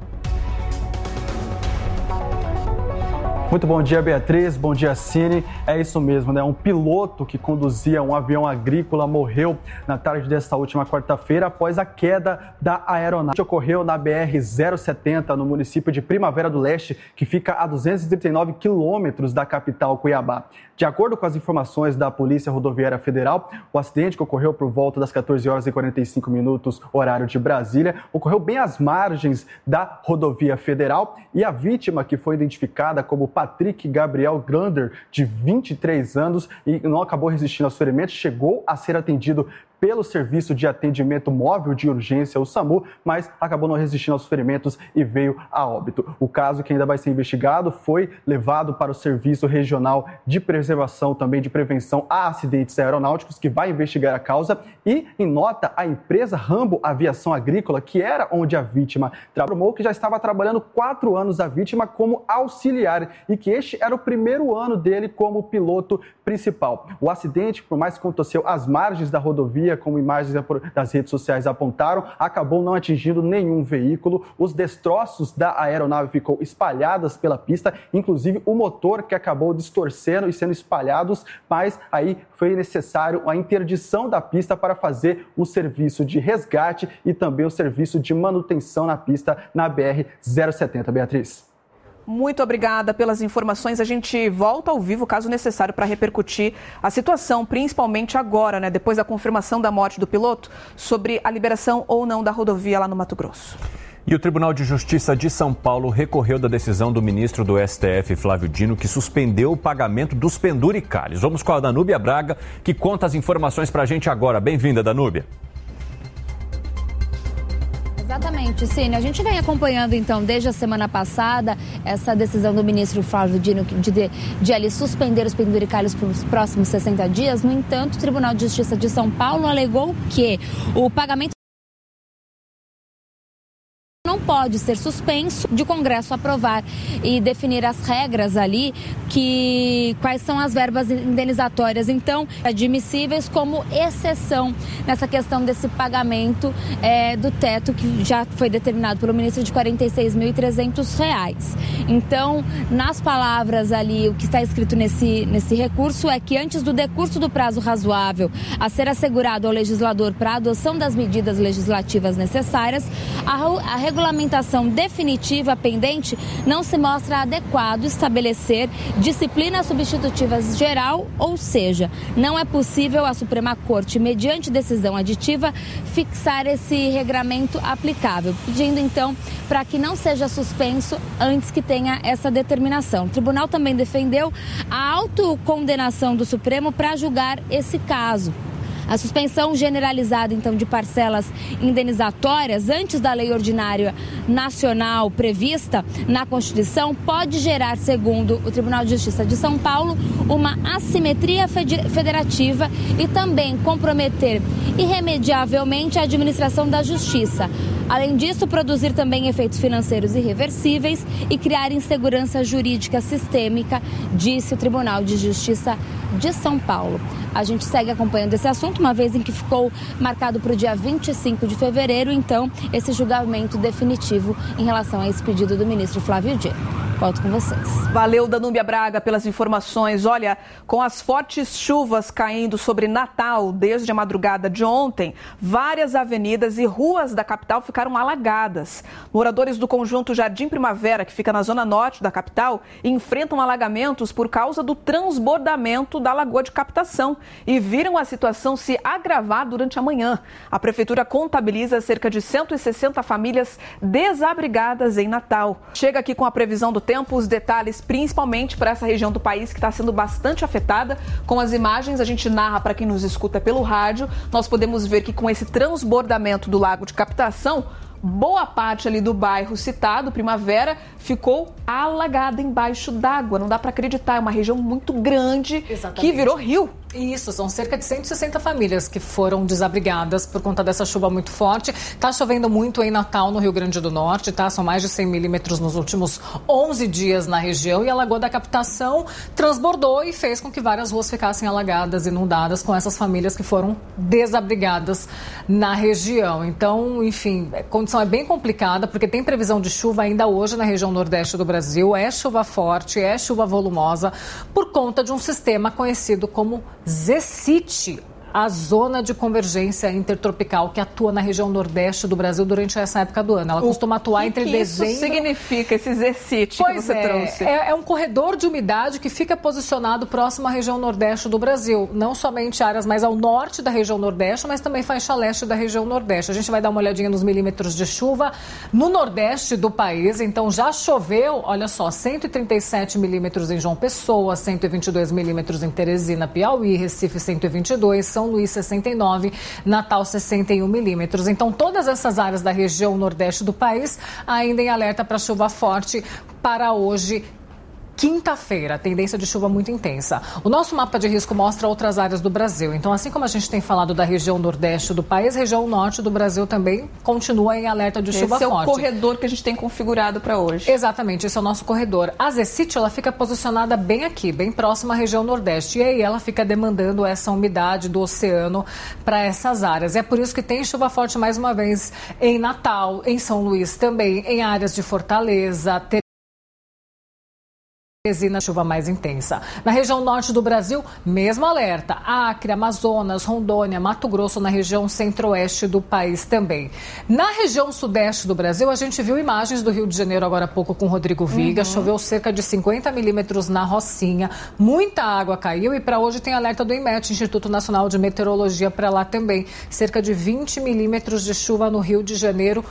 Muito bom dia, Beatriz. Bom dia, Cine. É isso mesmo, né? Um piloto que conduzia um avião agrícola morreu na tarde desta última quarta-feira após a queda da aeronave. Ocorreu na B R zero setenta, no município de Primavera do Leste, que fica a duzentos e trinta e nove quilômetros da capital, Cuiabá. De acordo com as informações da Polícia Rodoviária Federal, o acidente que ocorreu por volta das quatorze horas e quarenta e cinco minutos, horário de Brasília, ocorreu bem às margens da rodovia federal e a vítima, que foi identificada como Patrick Gabriel Grander, de vinte e três anos, e não acabou resistindo aos ferimentos, chegou a ser atendido pelo Serviço de Atendimento Móvel de Urgência, o SAMU, mas acabou não resistindo aos ferimentos e veio a óbito. O caso, que ainda vai ser investigado, foi levado para o Serviço Regional de Preservação, também de Prevenção a Acidentes Aeronáuticos, que vai investigar a causa. E, em nota, a empresa Rambo Aviação Agrícola, que era onde a vítima trabalhou, que já estava trabalhando quatro anos a vítima como auxiliar e que este era o primeiro ano dele como piloto principal. O acidente, por mais que aconteceu às margens da rodovia, como imagens das redes sociais apontaram, acabou não atingindo nenhum veículo. Os destroços da aeronave ficou espalhadas pela pista, inclusive o motor, que acabou distorcendo e sendo espalhados, mas aí foi necessário a interdição da pista para fazer o serviço de resgate e também o serviço de manutenção na pista na B R zero setenta. Beatriz. Muito obrigada pelas informações. A gente volta ao vivo, caso necessário, para repercutir a situação, principalmente agora, né, depois da confirmação da morte do piloto, sobre a liberação ou não da rodovia lá no Mato Grosso. E o Tribunal de Justiça de São Paulo recorreu da decisão do ministro do S T F, Flávio Dino, que suspendeu o pagamento dos penduricalhos. Vamos com a Danúbia Braga, que conta as informações para a gente agora. Bem-vinda, Danúbia. Exatamente. Exatamente, Cine. A gente vem acompanhando, então, desde a semana passada, essa decisão do ministro Flávio Dino de, de, de ali suspender os penduricalhos para os próximos sessenta dias. No entanto, o Tribunal de Justiça de São Paulo alegou que o pagamento não pode ser suspenso de o Congresso aprovar e definir as regras ali, que quais são as verbas indenizatórias, então, admissíveis como exceção nessa questão desse pagamento é, do teto que já foi determinado pelo ministro de quarenta e seis mil e trezentos reais. Então, nas palavras ali, o que está escrito nesse, nesse recurso é que antes do decurso do prazo razoável a ser assegurado ao legislador para a adoção das medidas legislativas necessárias, a, a regulamentação definitiva pendente não se mostra adequado estabelecer disciplinas substitutivas geral, ou seja, não é possível a Suprema Corte, mediante decisão aditiva, fixar esse regramento aplicável, pedindo então para que não seja suspenso antes que tenha essa determinação. O tribunal também defendeu a autocondenação do Supremo para julgar esse caso. A suspensão generalizada, então, de parcelas indenizatórias antes da lei ordinária nacional prevista na Constituição pode gerar, segundo o Tribunal de Justiça de São Paulo, uma assimetria federativa e também comprometer irremediavelmente a administração da Justiça. Além disso, produzir também efeitos financeiros irreversíveis e criar insegurança jurídica sistêmica, disse o Tribunal de Justiça de São Paulo. A gente segue acompanhando esse assunto, uma vez em que ficou marcado para o dia vinte e cinco de fevereiro, então, esse julgamento definitivo em relação a esse pedido do ministro Flávio Dino. Volto com vocês. Valeu, Danúbia Braga, pelas informações. Olha, com as fortes chuvas caindo sobre Natal desde a madrugada de ontem, várias avenidas e ruas da capital ficaram alagadas. Moradores do conjunto Jardim Primavera, que fica na zona norte da capital, enfrentam alagamentos por causa do transbordamento da lagoa de captação e viram a situação se agravar durante a manhã. A prefeitura contabiliza cerca de cento e sessenta famílias desabrigadas em Natal. Chega aqui com a previsão do tempo, os detalhes principalmente para essa região do país que está sendo bastante afetada. Com as imagens, a gente narra para quem nos escuta pelo rádio. Nós podemos ver que com esse transbordamento do lago de captação, boa parte ali do bairro citado, Primavera, ficou alagada embaixo d'água. Não dá para acreditar, é uma região muito grande. Exatamente. Que virou rio. Isso, são cerca de cento e sessenta famílias que foram desabrigadas por conta dessa chuva muito forte. Está chovendo muito em Natal, no Rio Grande do Norte, tá? São mais de cem milímetros nos últimos onze dias na região e a Lagoa da Captação transbordou e fez com que várias ruas ficassem alagadas, inundadas, com essas famílias que foram desabrigadas na região. Então, enfim, a condição é bem complicada porque tem previsão de chuva ainda hoje na região nordeste do Brasil. É chuva forte, é chuva volumosa por conta de um sistema conhecido como Zecite, a zona de convergência intertropical que atua na região nordeste do Brasil durante essa época do ano. Ela o costuma atuar que entre que dezembro... isso significa, esse Zecite que você é, trouxe? É, é um corredor de umidade que fica posicionado próximo à região nordeste do Brasil. Não somente áreas mais ao norte da região nordeste, mas também faixa leste da região nordeste. A gente vai dar uma olhadinha nos milímetros de chuva no nordeste do país. Então já choveu, olha só, cento e trinta e sete milímetros em João Pessoa, cento e vinte e dois milímetros em Teresina, Piauí, Recife cento e vinte e dois, São Luís sessenta e nove, Natal sessenta e um milímetros. Então todas essas áreas da região nordeste do país ainda em alerta para chuva forte para hoje, quinta-feira, tendência de chuva muito intensa. O nosso mapa de risco mostra outras áreas do Brasil. Então, assim como a gente tem falado da região nordeste do país, a região norte do Brasil também continua em alerta de chuva forte. Esse é o corredor que a gente tem configurado para hoje. Exatamente, esse é o nosso corredor. A Zecite, ela fica posicionada bem aqui, bem próxima à região nordeste. E aí ela fica demandando essa umidade do oceano para essas áreas. É por isso que tem chuva forte mais uma vez em Natal, em São Luís também, em áreas de Fortaleza, Teresina, chuva mais intensa. Na região norte do Brasil, mesmo alerta. Acre, Amazonas, Rondônia, Mato Grosso, na região centro-oeste do país também. Na região sudeste do Brasil, a gente viu imagens do Rio de Janeiro agora há pouco com o Rodrigo Viga. Uhum. Choveu cerca de cinquenta milímetros na Rocinha. Muita água caiu e para hoje tem alerta do INMET, Instituto Nacional de Meteorologia, para lá também. Cerca de vinte milímetros de chuva no Rio de Janeiro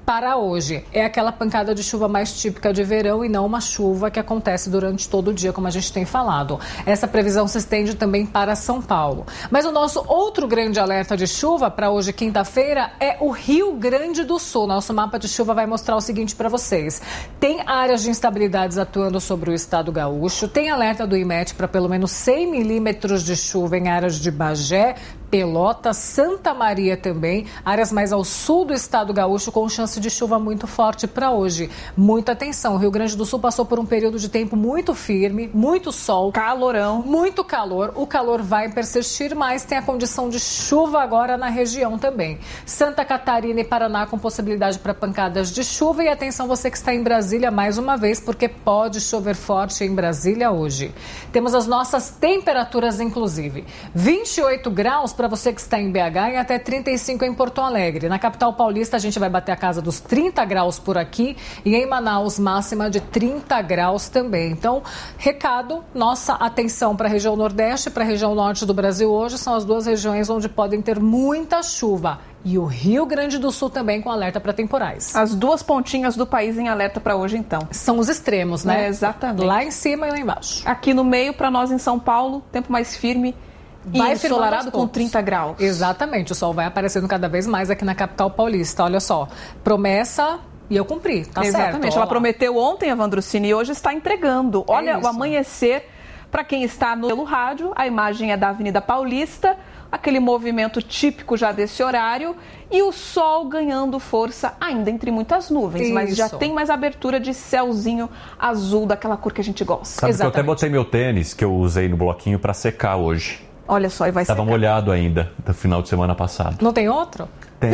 para hoje. É aquela pancada de chuva mais típica de verão e não uma chuva que acontece durante todo o dia, como a gente tem falado. Essa previsão se estende também para São Paulo. Mas o nosso outro grande alerta de chuva para hoje, quinta-feira, é o Rio Grande do Sul. Nosso mapa de chuva vai mostrar o seguinte para vocês. Tem áreas de instabilidades atuando sobre o estado gaúcho. Tem alerta do IMET para pelo menos cem milímetros de chuva em áreas de Bagé, Pelotas, Santa Maria também, áreas mais ao sul do estado gaúcho com chance de chuva muito forte para hoje. Muita atenção, o Rio Grande do Sul passou por um período de tempo muito firme, muito sol, calorão, muito calor. O calor vai persistir, mas tem a condição de chuva agora na região também. Santa Catarina e Paraná com possibilidade para pancadas de chuva e atenção você que está em Brasília mais uma vez, porque pode chover forte em Brasília hoje. Temos as nossas temperaturas inclusive. vinte e oito graus para você que está em B H e até trinta e cinco em Porto Alegre. Na capital paulista a gente vai bater a casa dos trinta graus por aqui e em Manaus máxima de trinta graus também. Então, recado, nossa atenção para a região nordeste e para a região norte do Brasil hoje são as duas regiões onde podem ter muita chuva. E o Rio Grande do Sul também com alerta para temporais. As duas pontinhas do país em alerta para hoje, então. São os extremos, né? É, exatamente. Lá em cima e lá embaixo. Aqui no meio, para nós em São Paulo, tempo mais firme. Vai ensolarado com trinta graus. Exatamente, o sol vai aparecendo cada vez mais aqui na capital paulista. Olha só, promessa e eu cumpri, tá certo. Exatamente, ela prometeu ontem, a Vandrucini, e hoje está entregando. Olha, é o amanhecer, para quem está no rádio, a imagem é da Avenida Paulista, aquele movimento típico já desse horário, e o sol ganhando força ainda entre muitas nuvens, Isso. mas já tem mais abertura de céuzinho azul, daquela cor que a gente gosta. Sabe que eu até botei meu tênis, que eu usei no bloquinho, para secar hoje. Olha só, e vai ser. Tava molhado ainda, do final de semana passado. Não tem outro? Tem.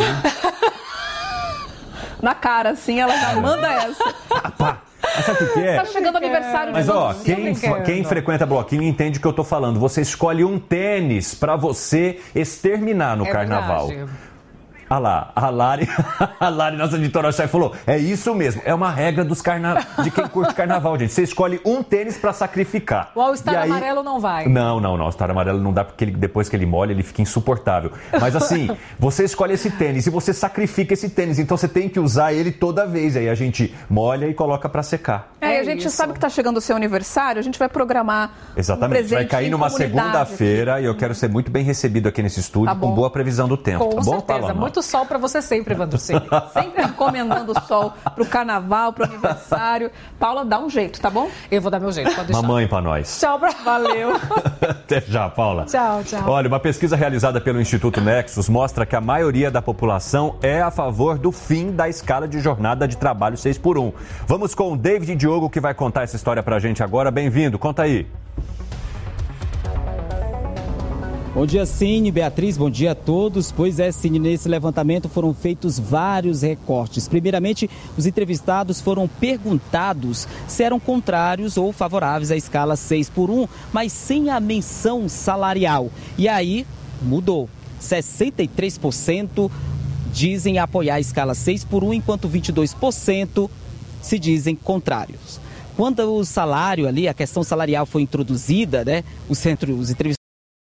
Na cara, assim, ela já manda essa. Pá. Mas sabe o que é? Tá chegando o aniversário de Mas ó, quem, quem frequenta bloquinho entende o que eu tô falando. Você escolhe um tênis pra você exterminar no é carnaval. Verdade. Ah lá, a Lari, a Lari, nossa editora-chefe, falou, é isso mesmo, é uma regra dos carna... de quem curte carnaval, gente. Você escolhe um tênis pra sacrificar. O All-Star aí... amarelo não vai. Não, não, não, o All-Star amarelo não dá porque ele, depois que ele molha, ele fica insuportável. Mas assim, você escolhe esse tênis e você sacrifica esse tênis, então você tem que usar ele toda vez. Aí a gente molha e coloca pra secar. É, é a gente isso. sabe que tá chegando o seu aniversário, a gente vai programar Exatamente, um presente vai cair numa segunda-feira e eu quero ser muito bem recebido aqui nesse estúdio, tá com boa previsão do tempo, com tá bom, certeza. Paloma? Muito sol pra você sempre, Vandrucini. Sempre encomendando o sol pro carnaval, pro aniversário. Paula, dá um jeito, tá bom? Eu vou dar meu jeito, pode deixar. Mamãe pra nós. Tchau, pra... Valeu. Até já, Paula. Tchau, tchau. Olha, uma pesquisa realizada pelo Instituto Nexus mostra que a maioria da população é a favor do fim da escala de jornada de trabalho seis por um. Vamos com o David Diogo, que vai contar essa história pra gente agora. Bem-vindo, conta aí. Bom dia, Cine, Beatriz, bom dia a todos. Pois é, Cine, nesse levantamento foram feitos vários recortes. Primeiramente, os entrevistados foram perguntados se eram contrários ou favoráveis à escala seis por um, mas sem a menção salarial. E aí, mudou. sessenta e três por cento dizem apoiar a escala seis por um, enquanto vinte e dois por cento se dizem contrários. Quando o salário ali, a questão salarial foi introduzida, né, o centro, os entrevistados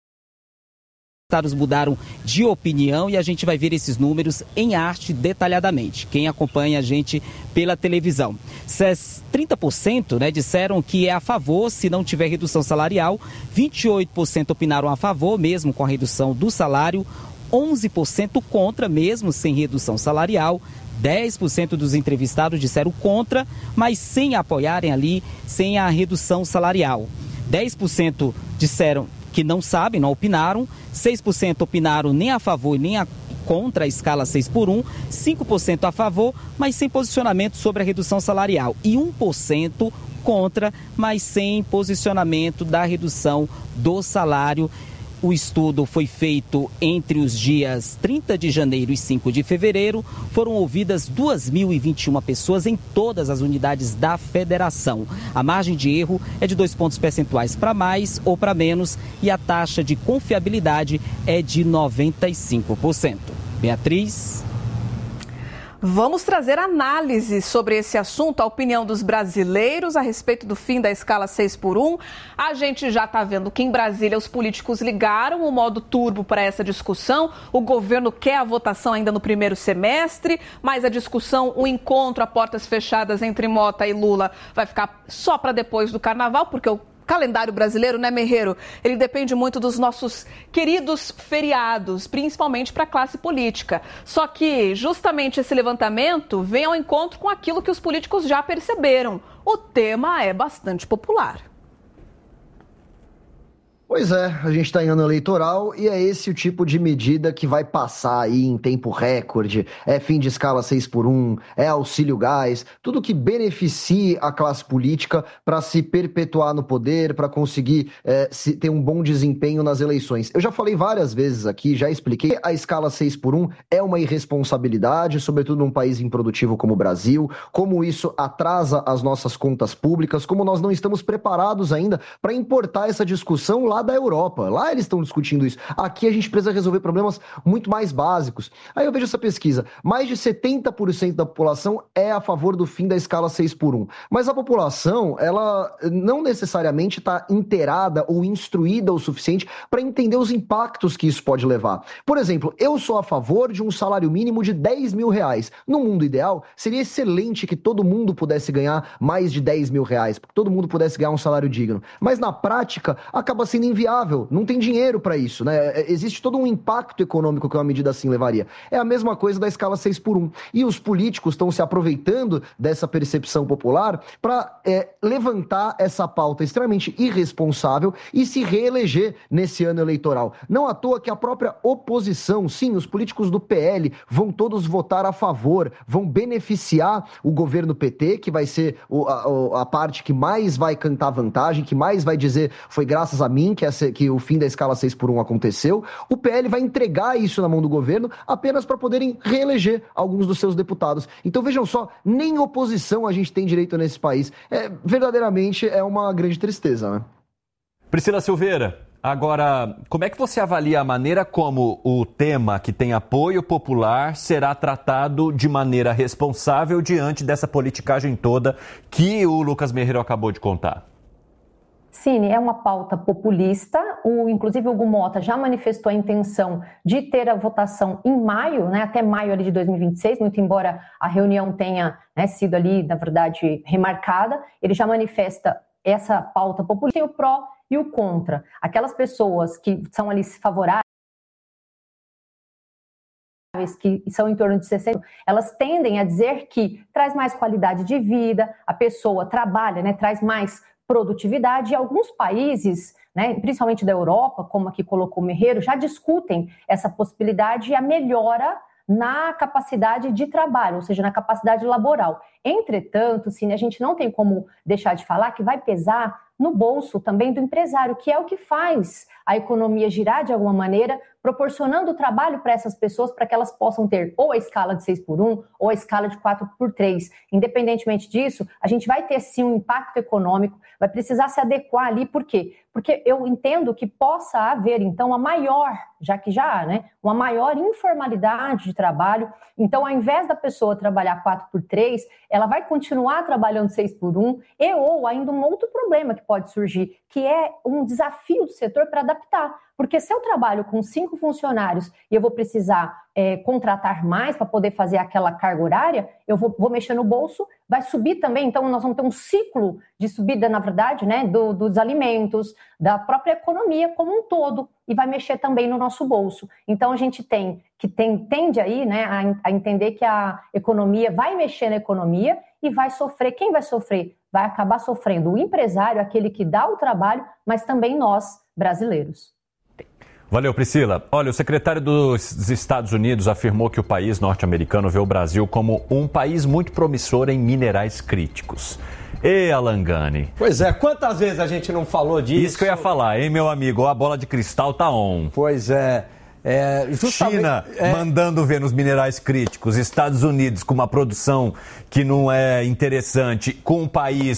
mudaram de opinião e a gente vai ver esses números em arte detalhadamente. Quem acompanha a gente pela televisão. trinta por cento, né, disseram que é a favor se não tiver redução salarial, vinte e oito por cento opinaram a favor, mesmo com a redução do salário, onze por cento contra, mesmo sem redução salarial, dez por cento dos entrevistados disseram contra, mas sem apoiarem ali, sem a redução salarial. dez por cento disseram que não sabem, não opinaram, seis por cento opinaram nem a favor nem a contra a escala seis por um, cinco por cento a favor, mas sem posicionamento sobre a redução salarial e um por cento contra, mas sem posicionamento da redução do salário. O estudo foi feito entre os dias trinta de janeiro e cinco de fevereiro. Foram ouvidas duas mil e vinte e uma pessoas em todas as unidades da federação. A margem de erro é de dois pontos percentuais para mais ou para menos e a taxa de confiabilidade é de noventa e cinco por cento. Beatriz? Vamos trazer análise sobre esse assunto, a opinião dos brasileiros a respeito do fim da escala seis por um. A gente já está vendo que em Brasília os políticos ligaram o modo turbo para essa discussão. O governo quer a votação ainda no primeiro semestre, mas a discussão, o encontro a portas fechadas entre Mota e Lula vai ficar só para depois do carnaval, porque o calendário brasileiro, né, Merreiro? Ele depende muito dos nossos queridos feriados, principalmente para a classe política. Só que justamente esse levantamento vem ao encontro com aquilo que os políticos já perceberam. O tema é bastante popular. Pois é, a gente está em ano eleitoral e é esse o tipo de medida que vai passar aí em tempo recorde. É fim de escala seis por um, é auxílio gás, tudo que beneficie a classe política para se perpetuar no poder, para conseguir é, se, ter um bom desempenho nas eleições. Eu já falei várias vezes aqui, já expliquei, a escala seis por um é uma irresponsabilidade, sobretudo num país improdutivo como o Brasil, como isso atrasa as nossas contas públicas, como nós não estamos preparados ainda para importar essa discussão lá da Europa. Lá eles estão discutindo isso. Aqui a gente precisa resolver problemas muito mais básicos. Aí eu vejo essa pesquisa. Mais de setenta por cento da população é a favor do fim da escala seis por um. Mas a população, ela não necessariamente está inteirada ou instruída o suficiente para entender os impactos que isso pode levar. Por exemplo, eu sou a favor de um salário mínimo de dez mil reais. No mundo ideal, seria excelente que todo mundo pudesse ganhar mais de dez mil reais, que todo mundo pudesse ganhar um salário digno. Mas na prática, acaba sendo inviável, não tem dinheiro para isso, né? Existe todo um impacto econômico que uma medida assim levaria. É a mesma coisa da escala seis por um. E os políticos estão se aproveitando dessa percepção popular para é, levantar essa pauta extremamente irresponsável e se reeleger nesse ano eleitoral. Não à toa que a própria oposição, sim, os políticos do P L vão todos votar a favor, vão beneficiar o governo P T, que vai ser o, a, a parte que mais vai cantar vantagem, que mais vai dizer foi graças a mim que, essa, que o fim da escala seis por um aconteceu. O P L vai entregar isso na mão do governo apenas para poderem reeleger alguns dos seus deputados. Então vejam só, nem oposição a gente tem direito nesse país. É, verdadeiramente é uma grande tristeza, né? Priscila Silveira, agora, como é que você avalia a maneira como o tema que tem apoio popular será tratado de maneira responsável diante dessa politicagem toda que o Lucas Merreiro acabou de contar? Cine, é uma pauta populista, o, inclusive o Hugo Mota já manifestou a intenção de ter a votação em maio, né, até maio ali de dois mil e vinte e seis, muito embora a reunião tenha né, sido ali, na verdade, remarcada, ele já manifesta essa pauta populista, tem o pró e o contra. Aquelas pessoas que são ali favoráveis, que são em torno de sessenta, elas tendem a dizer que traz mais qualidade de vida, a pessoa trabalha, né, traz mais produtividade, e alguns países, né, principalmente da Europa, como aqui colocou o Merreiro, já discutem essa possibilidade e a melhora na capacidade de trabalho, ou seja, na capacidade laboral. Entretanto, Cine, a gente não tem como deixar de falar que vai pesar no bolso também do empresário, que é o que faz a economia girar de alguma maneira, proporcionando trabalho para essas pessoas para que elas possam ter ou a escala de seis por um ou a escala de quatro por três. Independentemente disso, a gente vai ter sim um impacto econômico, vai precisar se adequar ali, por quê? Porque eu entendo que possa haver, então, a maior, já que já há, né, uma maior informalidade de trabalho. Então, ao invés da pessoa trabalhar quatro por três, ela vai continuar trabalhando seis por um e ou ainda um outro problema que pode surgir, que é um desafio do setor para adaptar. Porque se eu trabalho com cinco funcionários e eu vou precisar é, contratar mais para poder fazer aquela carga horária, eu vou, vou mexer no bolso, vai subir também, então nós vamos ter um ciclo de subida, na verdade, né, do, dos alimentos, da própria economia como um todo, e vai mexer também no nosso bolso. Então a gente tem que tem, tende aí, né, a, a entender que a economia vai mexer na economia e vai sofrer. Quem vai sofrer? Vai acabar sofrendo o empresário, aquele que dá o trabalho, mas também nós, brasileiros. Valeu, Priscila. Olha, o secretário dos Estados Unidos afirmou que o país norte-americano vê o Brasil como um país muito promissor em minerais críticos. E Alan Gani? Pois é, quantas vezes a gente não falou disso? Isso que eu ia falar, hein, meu amigo? A bola de cristal tá on. Pois é. É, China é... mandando ver nos minerais críticos, Estados Unidos com uma produção que não é interessante, com um país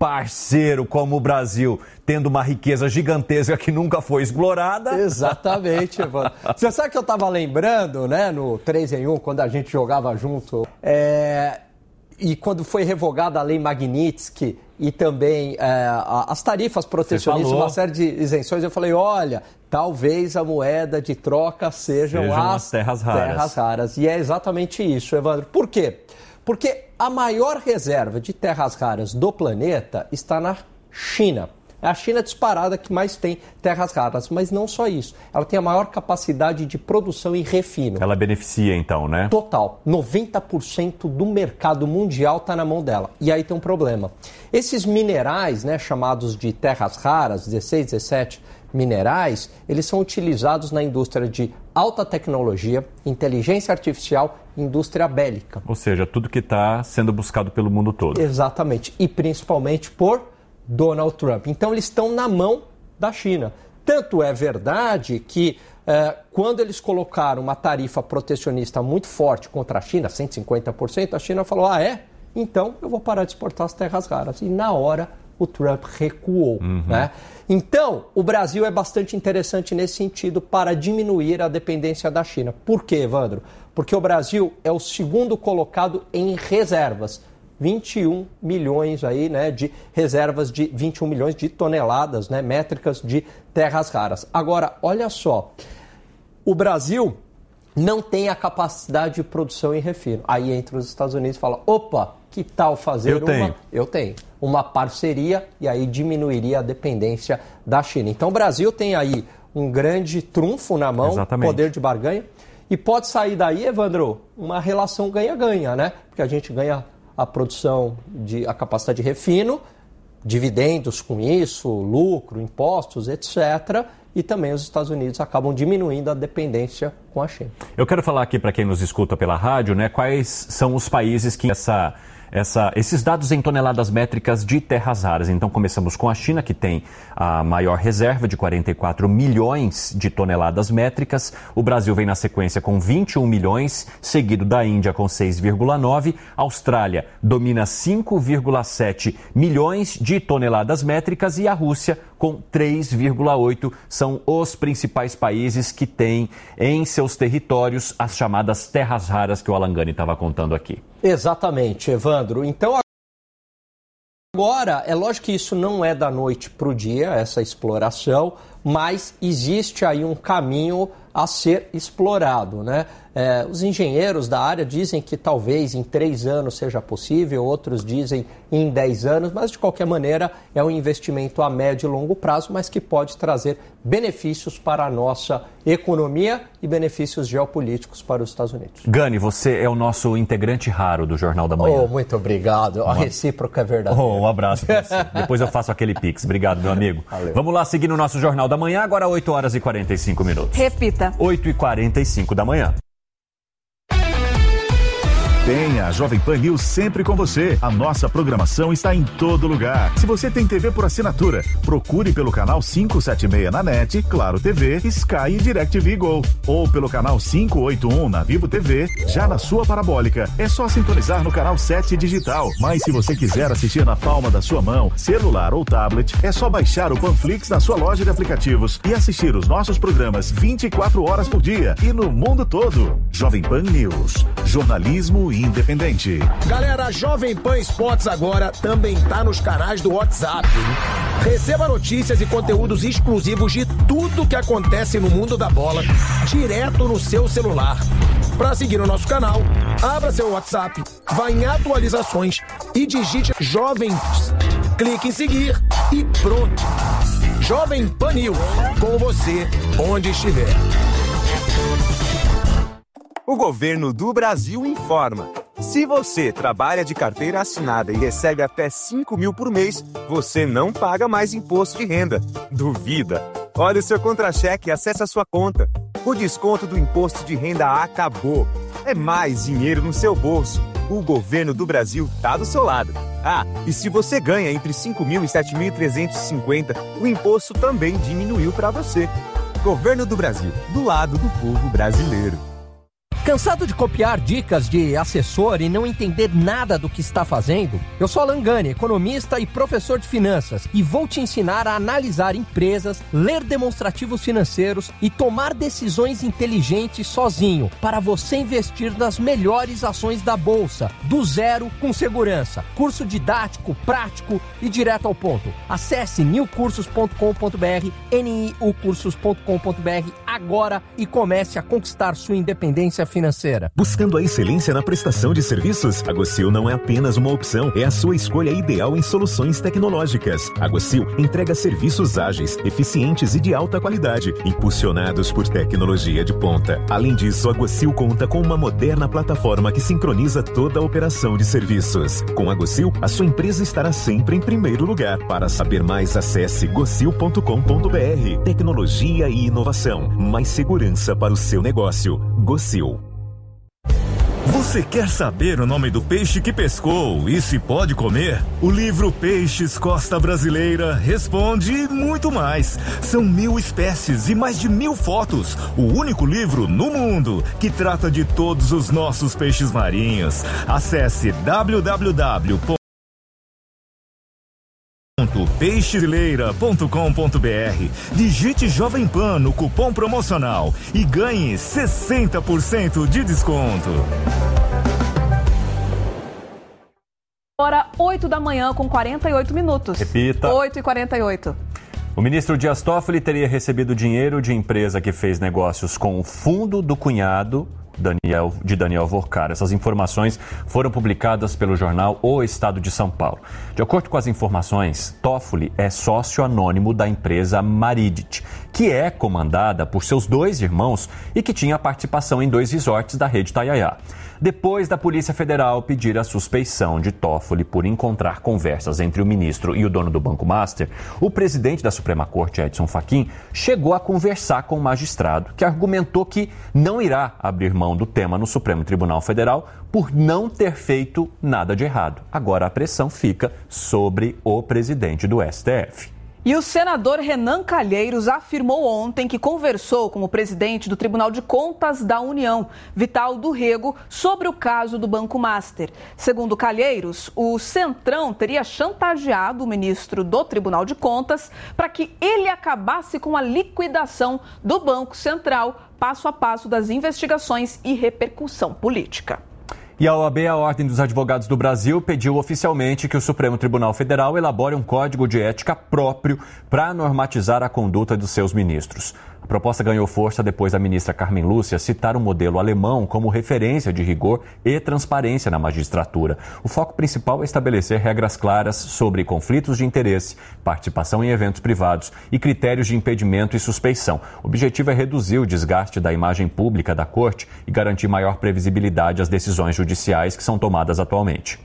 parceiro como o Brasil, tendo uma riqueza gigantesca que nunca foi explorada. Exatamente, Evandro. Você sabe que eu estava lembrando, né, no três em um, quando a gente jogava junto, é, e quando foi revogada a Lei Magnitsky e também é, as tarifas protecionistas, uma série de isenções, eu falei, olha, talvez a moeda de troca sejam, sejam as, as terras raras. terras raras. E é exatamente isso, Evandro. Por quê? Porque a maior reserva de terras raras do planeta está na China. É a China disparada que mais tem terras raras, mas não só isso. Ela tem a maior capacidade de produção e refino. Ela beneficia então, né? Total. noventa por cento do mercado mundial está na mão dela. E aí tem um problema. Esses minerais, né, chamados de terras raras, dezesseis, dezessete minerais, eles são utilizados na indústria de alta tecnologia, inteligência artificial e indústria bélica. Ou seja, tudo que está sendo buscado pelo mundo todo. Exatamente. E principalmente por Donald Trump. Então eles estão na mão da China. Tanto é verdade que eh, quando eles colocaram uma tarifa protecionista muito forte contra a China, cento e cinquenta por cento, a China falou, ah é? Então eu vou parar de exportar as terras raras. E na hora o Trump recuou, uhum. né? Então, o Brasil é bastante interessante nesse sentido para diminuir a dependência da China. Por quê, Evandro? Porque o Brasil é o segundo colocado em reservas. vinte e um milhões aí, né, de reservas de vinte e um milhões de toneladas, né, métricas de terras raras. Agora, olha só, o Brasil não tem a capacidade de produção e refino. Aí entra os Estados Unidos e fala, opa, que tal fazer Eu uma... tenho. Eu tenho. Uma parceria e aí diminuiria a dependência da China. Então o Brasil tem aí um grande trunfo na mão, Exatamente. Poder de barganha, e pode sair daí, Evandro, uma relação ganha-ganha, né? Porque a gente ganha a produção, de, a capacidade de refino, dividendos com isso, lucro, impostos, etcétera. E também os Estados Unidos acabam diminuindo a dependência com a China. Eu quero falar aqui para quem nos escuta pela rádio, né, quais são os países que essa... Essa, esses dados em toneladas métricas de terras raras. Então começamos com a China, que tem a maior reserva de quarenta e quatro milhões de toneladas métricas. O Brasil vem na sequência com vinte e um milhões, seguido da Índia com seis vírgula nove. A Austrália domina cinco vírgula sete milhões de toneladas métricas e a Rússia com três vírgula oito. São os principais países que têm em seus territórios as chamadas terras raras que o Alangani estava contando aqui. Exatamente, Evandro. Então, agora, é lógico que isso não é da noite para o dia, essa exploração, mas existe aí um caminho a ser explorado, né? É, os engenheiros da área dizem que talvez em três anos seja possível, outros dizem em dez anos, mas de qualquer maneira é um investimento a médio e longo prazo, mas que pode trazer benefícios para a nossa economia e benefícios geopolíticos para os Estados Unidos. Gani, você é o nosso integrante raro do Jornal da Manhã. Oh, muito obrigado. A recíproca é verdade. Oh, um abraço para você. Depois eu faço aquele pix. Obrigado, meu amigo. Valeu. Vamos lá, seguir no nosso Jornal da Manhã, agora oito horas e quarenta e cinco minutos. Repita. oito e quarenta e cinco da manhã. Tenha a Jovem Pan News sempre com você. A nossa programação está em todo lugar. Se você tem T V por assinatura, procure pelo canal quinhentos e setenta e seis na NET, Claro T V, Sky e DirecTV Go. Ou pelo canal quinhentos e oitenta e um na Vivo T V, já na sua parabólica. É só sintonizar no canal sete digital. Mas se você quiser assistir na palma da sua mão, celular ou tablet, é só baixar o Panflix na sua loja de aplicativos e assistir os nossos programas vinte e quatro horas por dia e no mundo todo. Jovem Pan News. Jornalismo independente. Galera, a Jovem Pan Esportes agora também tá nos canais do WhatsApp. Hein? Receba notícias e conteúdos exclusivos de tudo que acontece no mundo da bola direto no seu celular. Para seguir o nosso canal, abra seu WhatsApp, vá em atualizações e digite Jovem. Clique em seguir e pronto. Jovem Pan News, com você onde estiver. O governo do Brasil informa. Se você trabalha de carteira assinada e recebe até cinco mil por mês, você não paga mais imposto de renda. Duvida? Olha o seu contra-cheque e acesse a sua conta. O desconto do imposto de renda acabou. É mais dinheiro no seu bolso. O governo do Brasil está do seu lado. Ah, e se você ganha entre cinco mil e sete mil trezentos e cinquenta, o imposto também diminuiu para você. Governo do Brasil, do lado do povo brasileiro. Cansado de copiar dicas de assessor e não entender nada do que está fazendo? Eu sou Alan Gani, economista e professor de finanças, e vou te ensinar a analisar empresas, ler demonstrativos financeiros e tomar decisões inteligentes sozinho, para você investir nas melhores ações da Bolsa, do zero com segurança. Curso didático, prático e direto ao ponto. Acesse new cursos ponto com ponto b r, n i u cursos ponto com ponto b r agora e comece a conquistar sua independência financeira. Buscando a excelência na prestação de serviços? A Gocil não é apenas uma opção, é a sua escolha ideal em soluções tecnológicas. A Gocil entrega serviços ágeis, eficientes e de alta qualidade, impulsionados por tecnologia de ponta. Além disso, a Gocil conta com uma moderna plataforma que sincroniza toda a operação de serviços. Com a Gocil, a sua empresa estará sempre em primeiro lugar. Para saber mais, acesse gocil ponto com ponto b r. Tecnologia e inovação. Mais segurança para o seu negócio. Gocil. Você quer saber o nome do peixe que pescou e se pode comer? O livro Peixes Costa Brasileira responde e muito mais. São mil espécies e mais de mil fotos. O único livro no mundo que trata de todos os nossos peixes marinhos. Acesse w w w ponto peixeleira ponto com ponto b r. Digite Jovem Pan no cupom promocional e ganhe sessenta por cento de desconto. Hora oito da manhã com quarenta e oito minutos. Repita. oito e quarenta e oito. O ministro Dias Toffoli teria recebido dinheiro de empresa que fez negócios com o fundo do cunhado Daniel, de Daniel Vorcar. Essas informações foram publicadas pelo jornal O Estado de São Paulo. De acordo com as informações, Toffoli é sócio anônimo da empresa Maridit, que é comandada por seus dois irmãos e que tinha participação em dois resorts da rede Taiaiá. Depois da Polícia Federal pedir a suspeição de Toffoli por encontrar conversas entre o ministro e o dono do Banco Master, o presidente da Suprema Corte, Edson Fachin, chegou a conversar com o magistrado, que argumentou que não irá abrir mão do tema no Supremo Tribunal Federal por não ter feito nada de errado. Agora a pressão fica sobre o presidente do S T F. E o senador Renan Calheiros afirmou ontem que conversou com o presidente do Tribunal de Contas da União, Vital do Rego, sobre o caso do Banco Master. Segundo Calheiros, o Centrão teria chantageado o ministro do Tribunal de Contas para que ele acabasse com a liquidação do Banco Central, passo a passo das investigações e repercussão política. E a O A B, a Ordem dos Advogados do Brasil, pediu oficialmente que o Supremo Tribunal Federal elabore um código de ética próprio para normatizar a conduta dos seus ministros. A proposta ganhou força depois da ministra Carmen Lúcia citar o modelo alemão como referência de rigor e transparência na magistratura. O foco principal é estabelecer regras claras sobre conflitos de interesse, participação em eventos privados e critérios de impedimento e suspeição. O objetivo é reduzir o desgaste da imagem pública da Corte e garantir maior previsibilidade às decisões judiciais que são tomadas atualmente.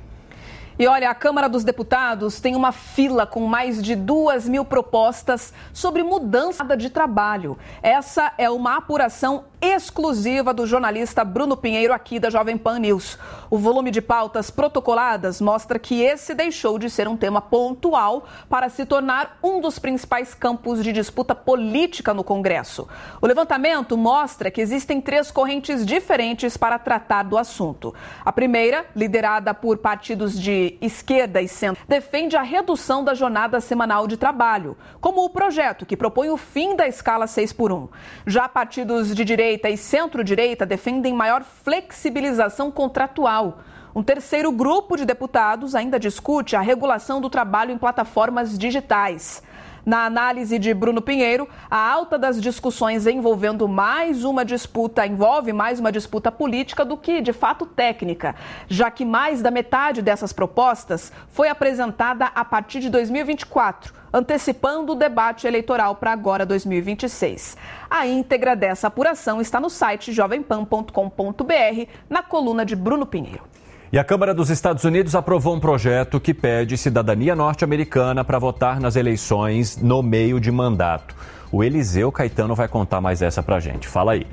E olha, a Câmara dos Deputados tem uma fila com mais de duas mil propostas sobre mudança de trabalho. Essa é uma apuração exclusiva do jornalista Bruno Pinheiro aqui da Jovem Pan News. O volume de pautas protocoladas mostra que esse deixou de ser um tema pontual para se tornar um dos principais campos de disputa política no Congresso. O levantamento mostra que existem três correntes diferentes para tratar do assunto. A primeira, liderada por partidos de esquerda e centro, defende a redução da jornada semanal de trabalho, como o projeto que propõe o fim da escala seis por um. Já partidos de direita e centro-direita defendem maior flexibilização contratual. Um terceiro grupo de deputados ainda discute a regulação do trabalho em plataformas digitais. Na análise de Bruno Pinheiro, a alta das discussões envolvendo mais uma disputa, envolve mais uma disputa política do que, de fato, técnica, já que mais da metade dessas propostas foi apresentada a partir de dois mil e vinte e quatro, antecipando o debate eleitoral para agora dois mil e vinte e seis. A íntegra dessa apuração está no site jovem pan ponto com ponto b r, na coluna de Bruno Pinheiro. E a Câmara dos Estados Unidos aprovou um projeto que pede cidadania norte-americana para votar nas eleições no meio de mandato. O Eliseu Caetano vai contar mais essa pra gente. Fala aí.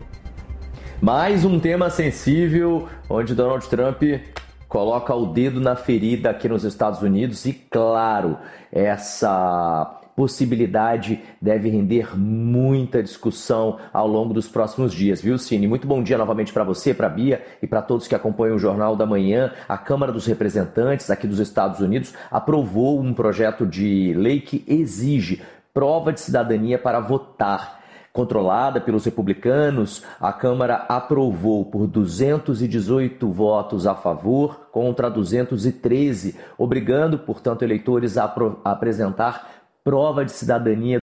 Mais um tema sensível, onde Donald Trump coloca o dedo na ferida aqui nos Estados Unidos e, claro, essa possibilidade deve render muita discussão ao longo dos próximos dias, viu, Cine? Muito bom dia novamente para você, para a Bia e para todos que acompanham o Jornal da Manhã. A Câmara dos Representantes aqui dos Estados Unidos aprovou um projeto de lei que exige prova de cidadania para votar. Controlada pelos republicanos, a Câmara aprovou por duzentos e dezoito votos a favor contra duzentos e treze, obrigando, portanto, eleitores a, a apresentar prova de cidadania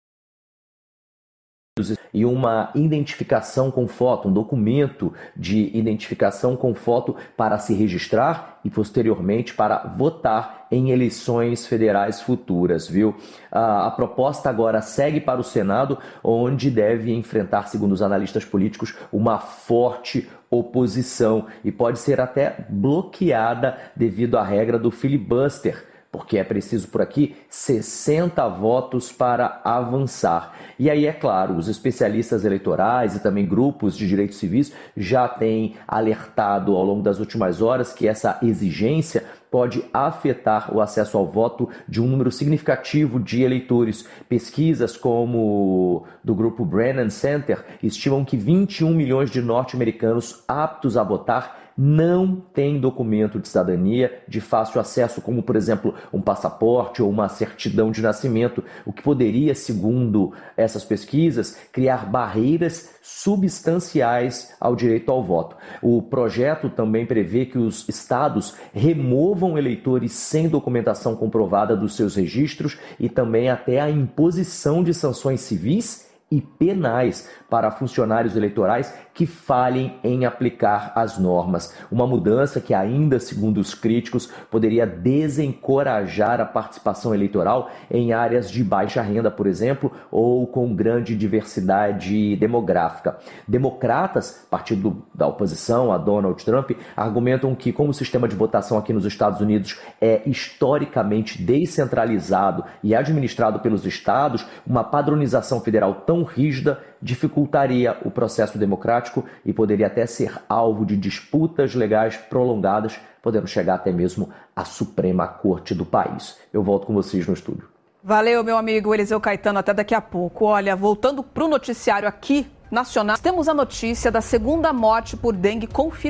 e uma identificação com foto, um documento de identificação com foto para se registrar e posteriormente para votar em eleições federais futuras, viu? A, a proposta agora segue para o Senado, onde deve enfrentar, segundo os analistas políticos, uma forte oposição e pode ser até bloqueada devido à regra do filibuster, porque é preciso por aqui sessenta votos para avançar. E aí, é claro, os especialistas eleitorais e também grupos de direitos civis já têm alertado ao longo das últimas horas que essa exigência pode afetar o acesso ao voto de um número significativo de eleitores. Pesquisas como do grupo Brennan Center estimam que vinte e um milhões de norte-americanos aptos a votar não têm documento de cidadania de fácil acesso, como, por exemplo, um passaporte ou uma certidão de nascimento, o que poderia, segundo essas pesquisas, criar barreiras substanciais ao direito ao voto. O projeto também prevê que os estados removam eleitores sem documentação comprovada dos seus registros e também até a imposição de sanções civis e penais para funcionários eleitorais que falhem em aplicar as normas. Uma mudança que ainda, segundo os críticos, poderia desencorajar a participação eleitoral em áreas de baixa renda, por exemplo, ou com grande diversidade demográfica. Democratas, partido da oposição a Donald Trump, argumentam que, como o sistema de votação aqui nos Estados Unidos é historicamente descentralizado e administrado pelos estados, uma padronização federal tão rígida dificultaria o processo democrático e poderia até ser alvo de disputas legais prolongadas, podendo chegar até mesmo à Suprema Corte do país. Eu volto com vocês no estúdio. Valeu, meu amigo Eliseu Caetano, até daqui a pouco. Olha, voltando para o noticiário aqui nacional, temos a notícia da segunda morte por dengue confirmada.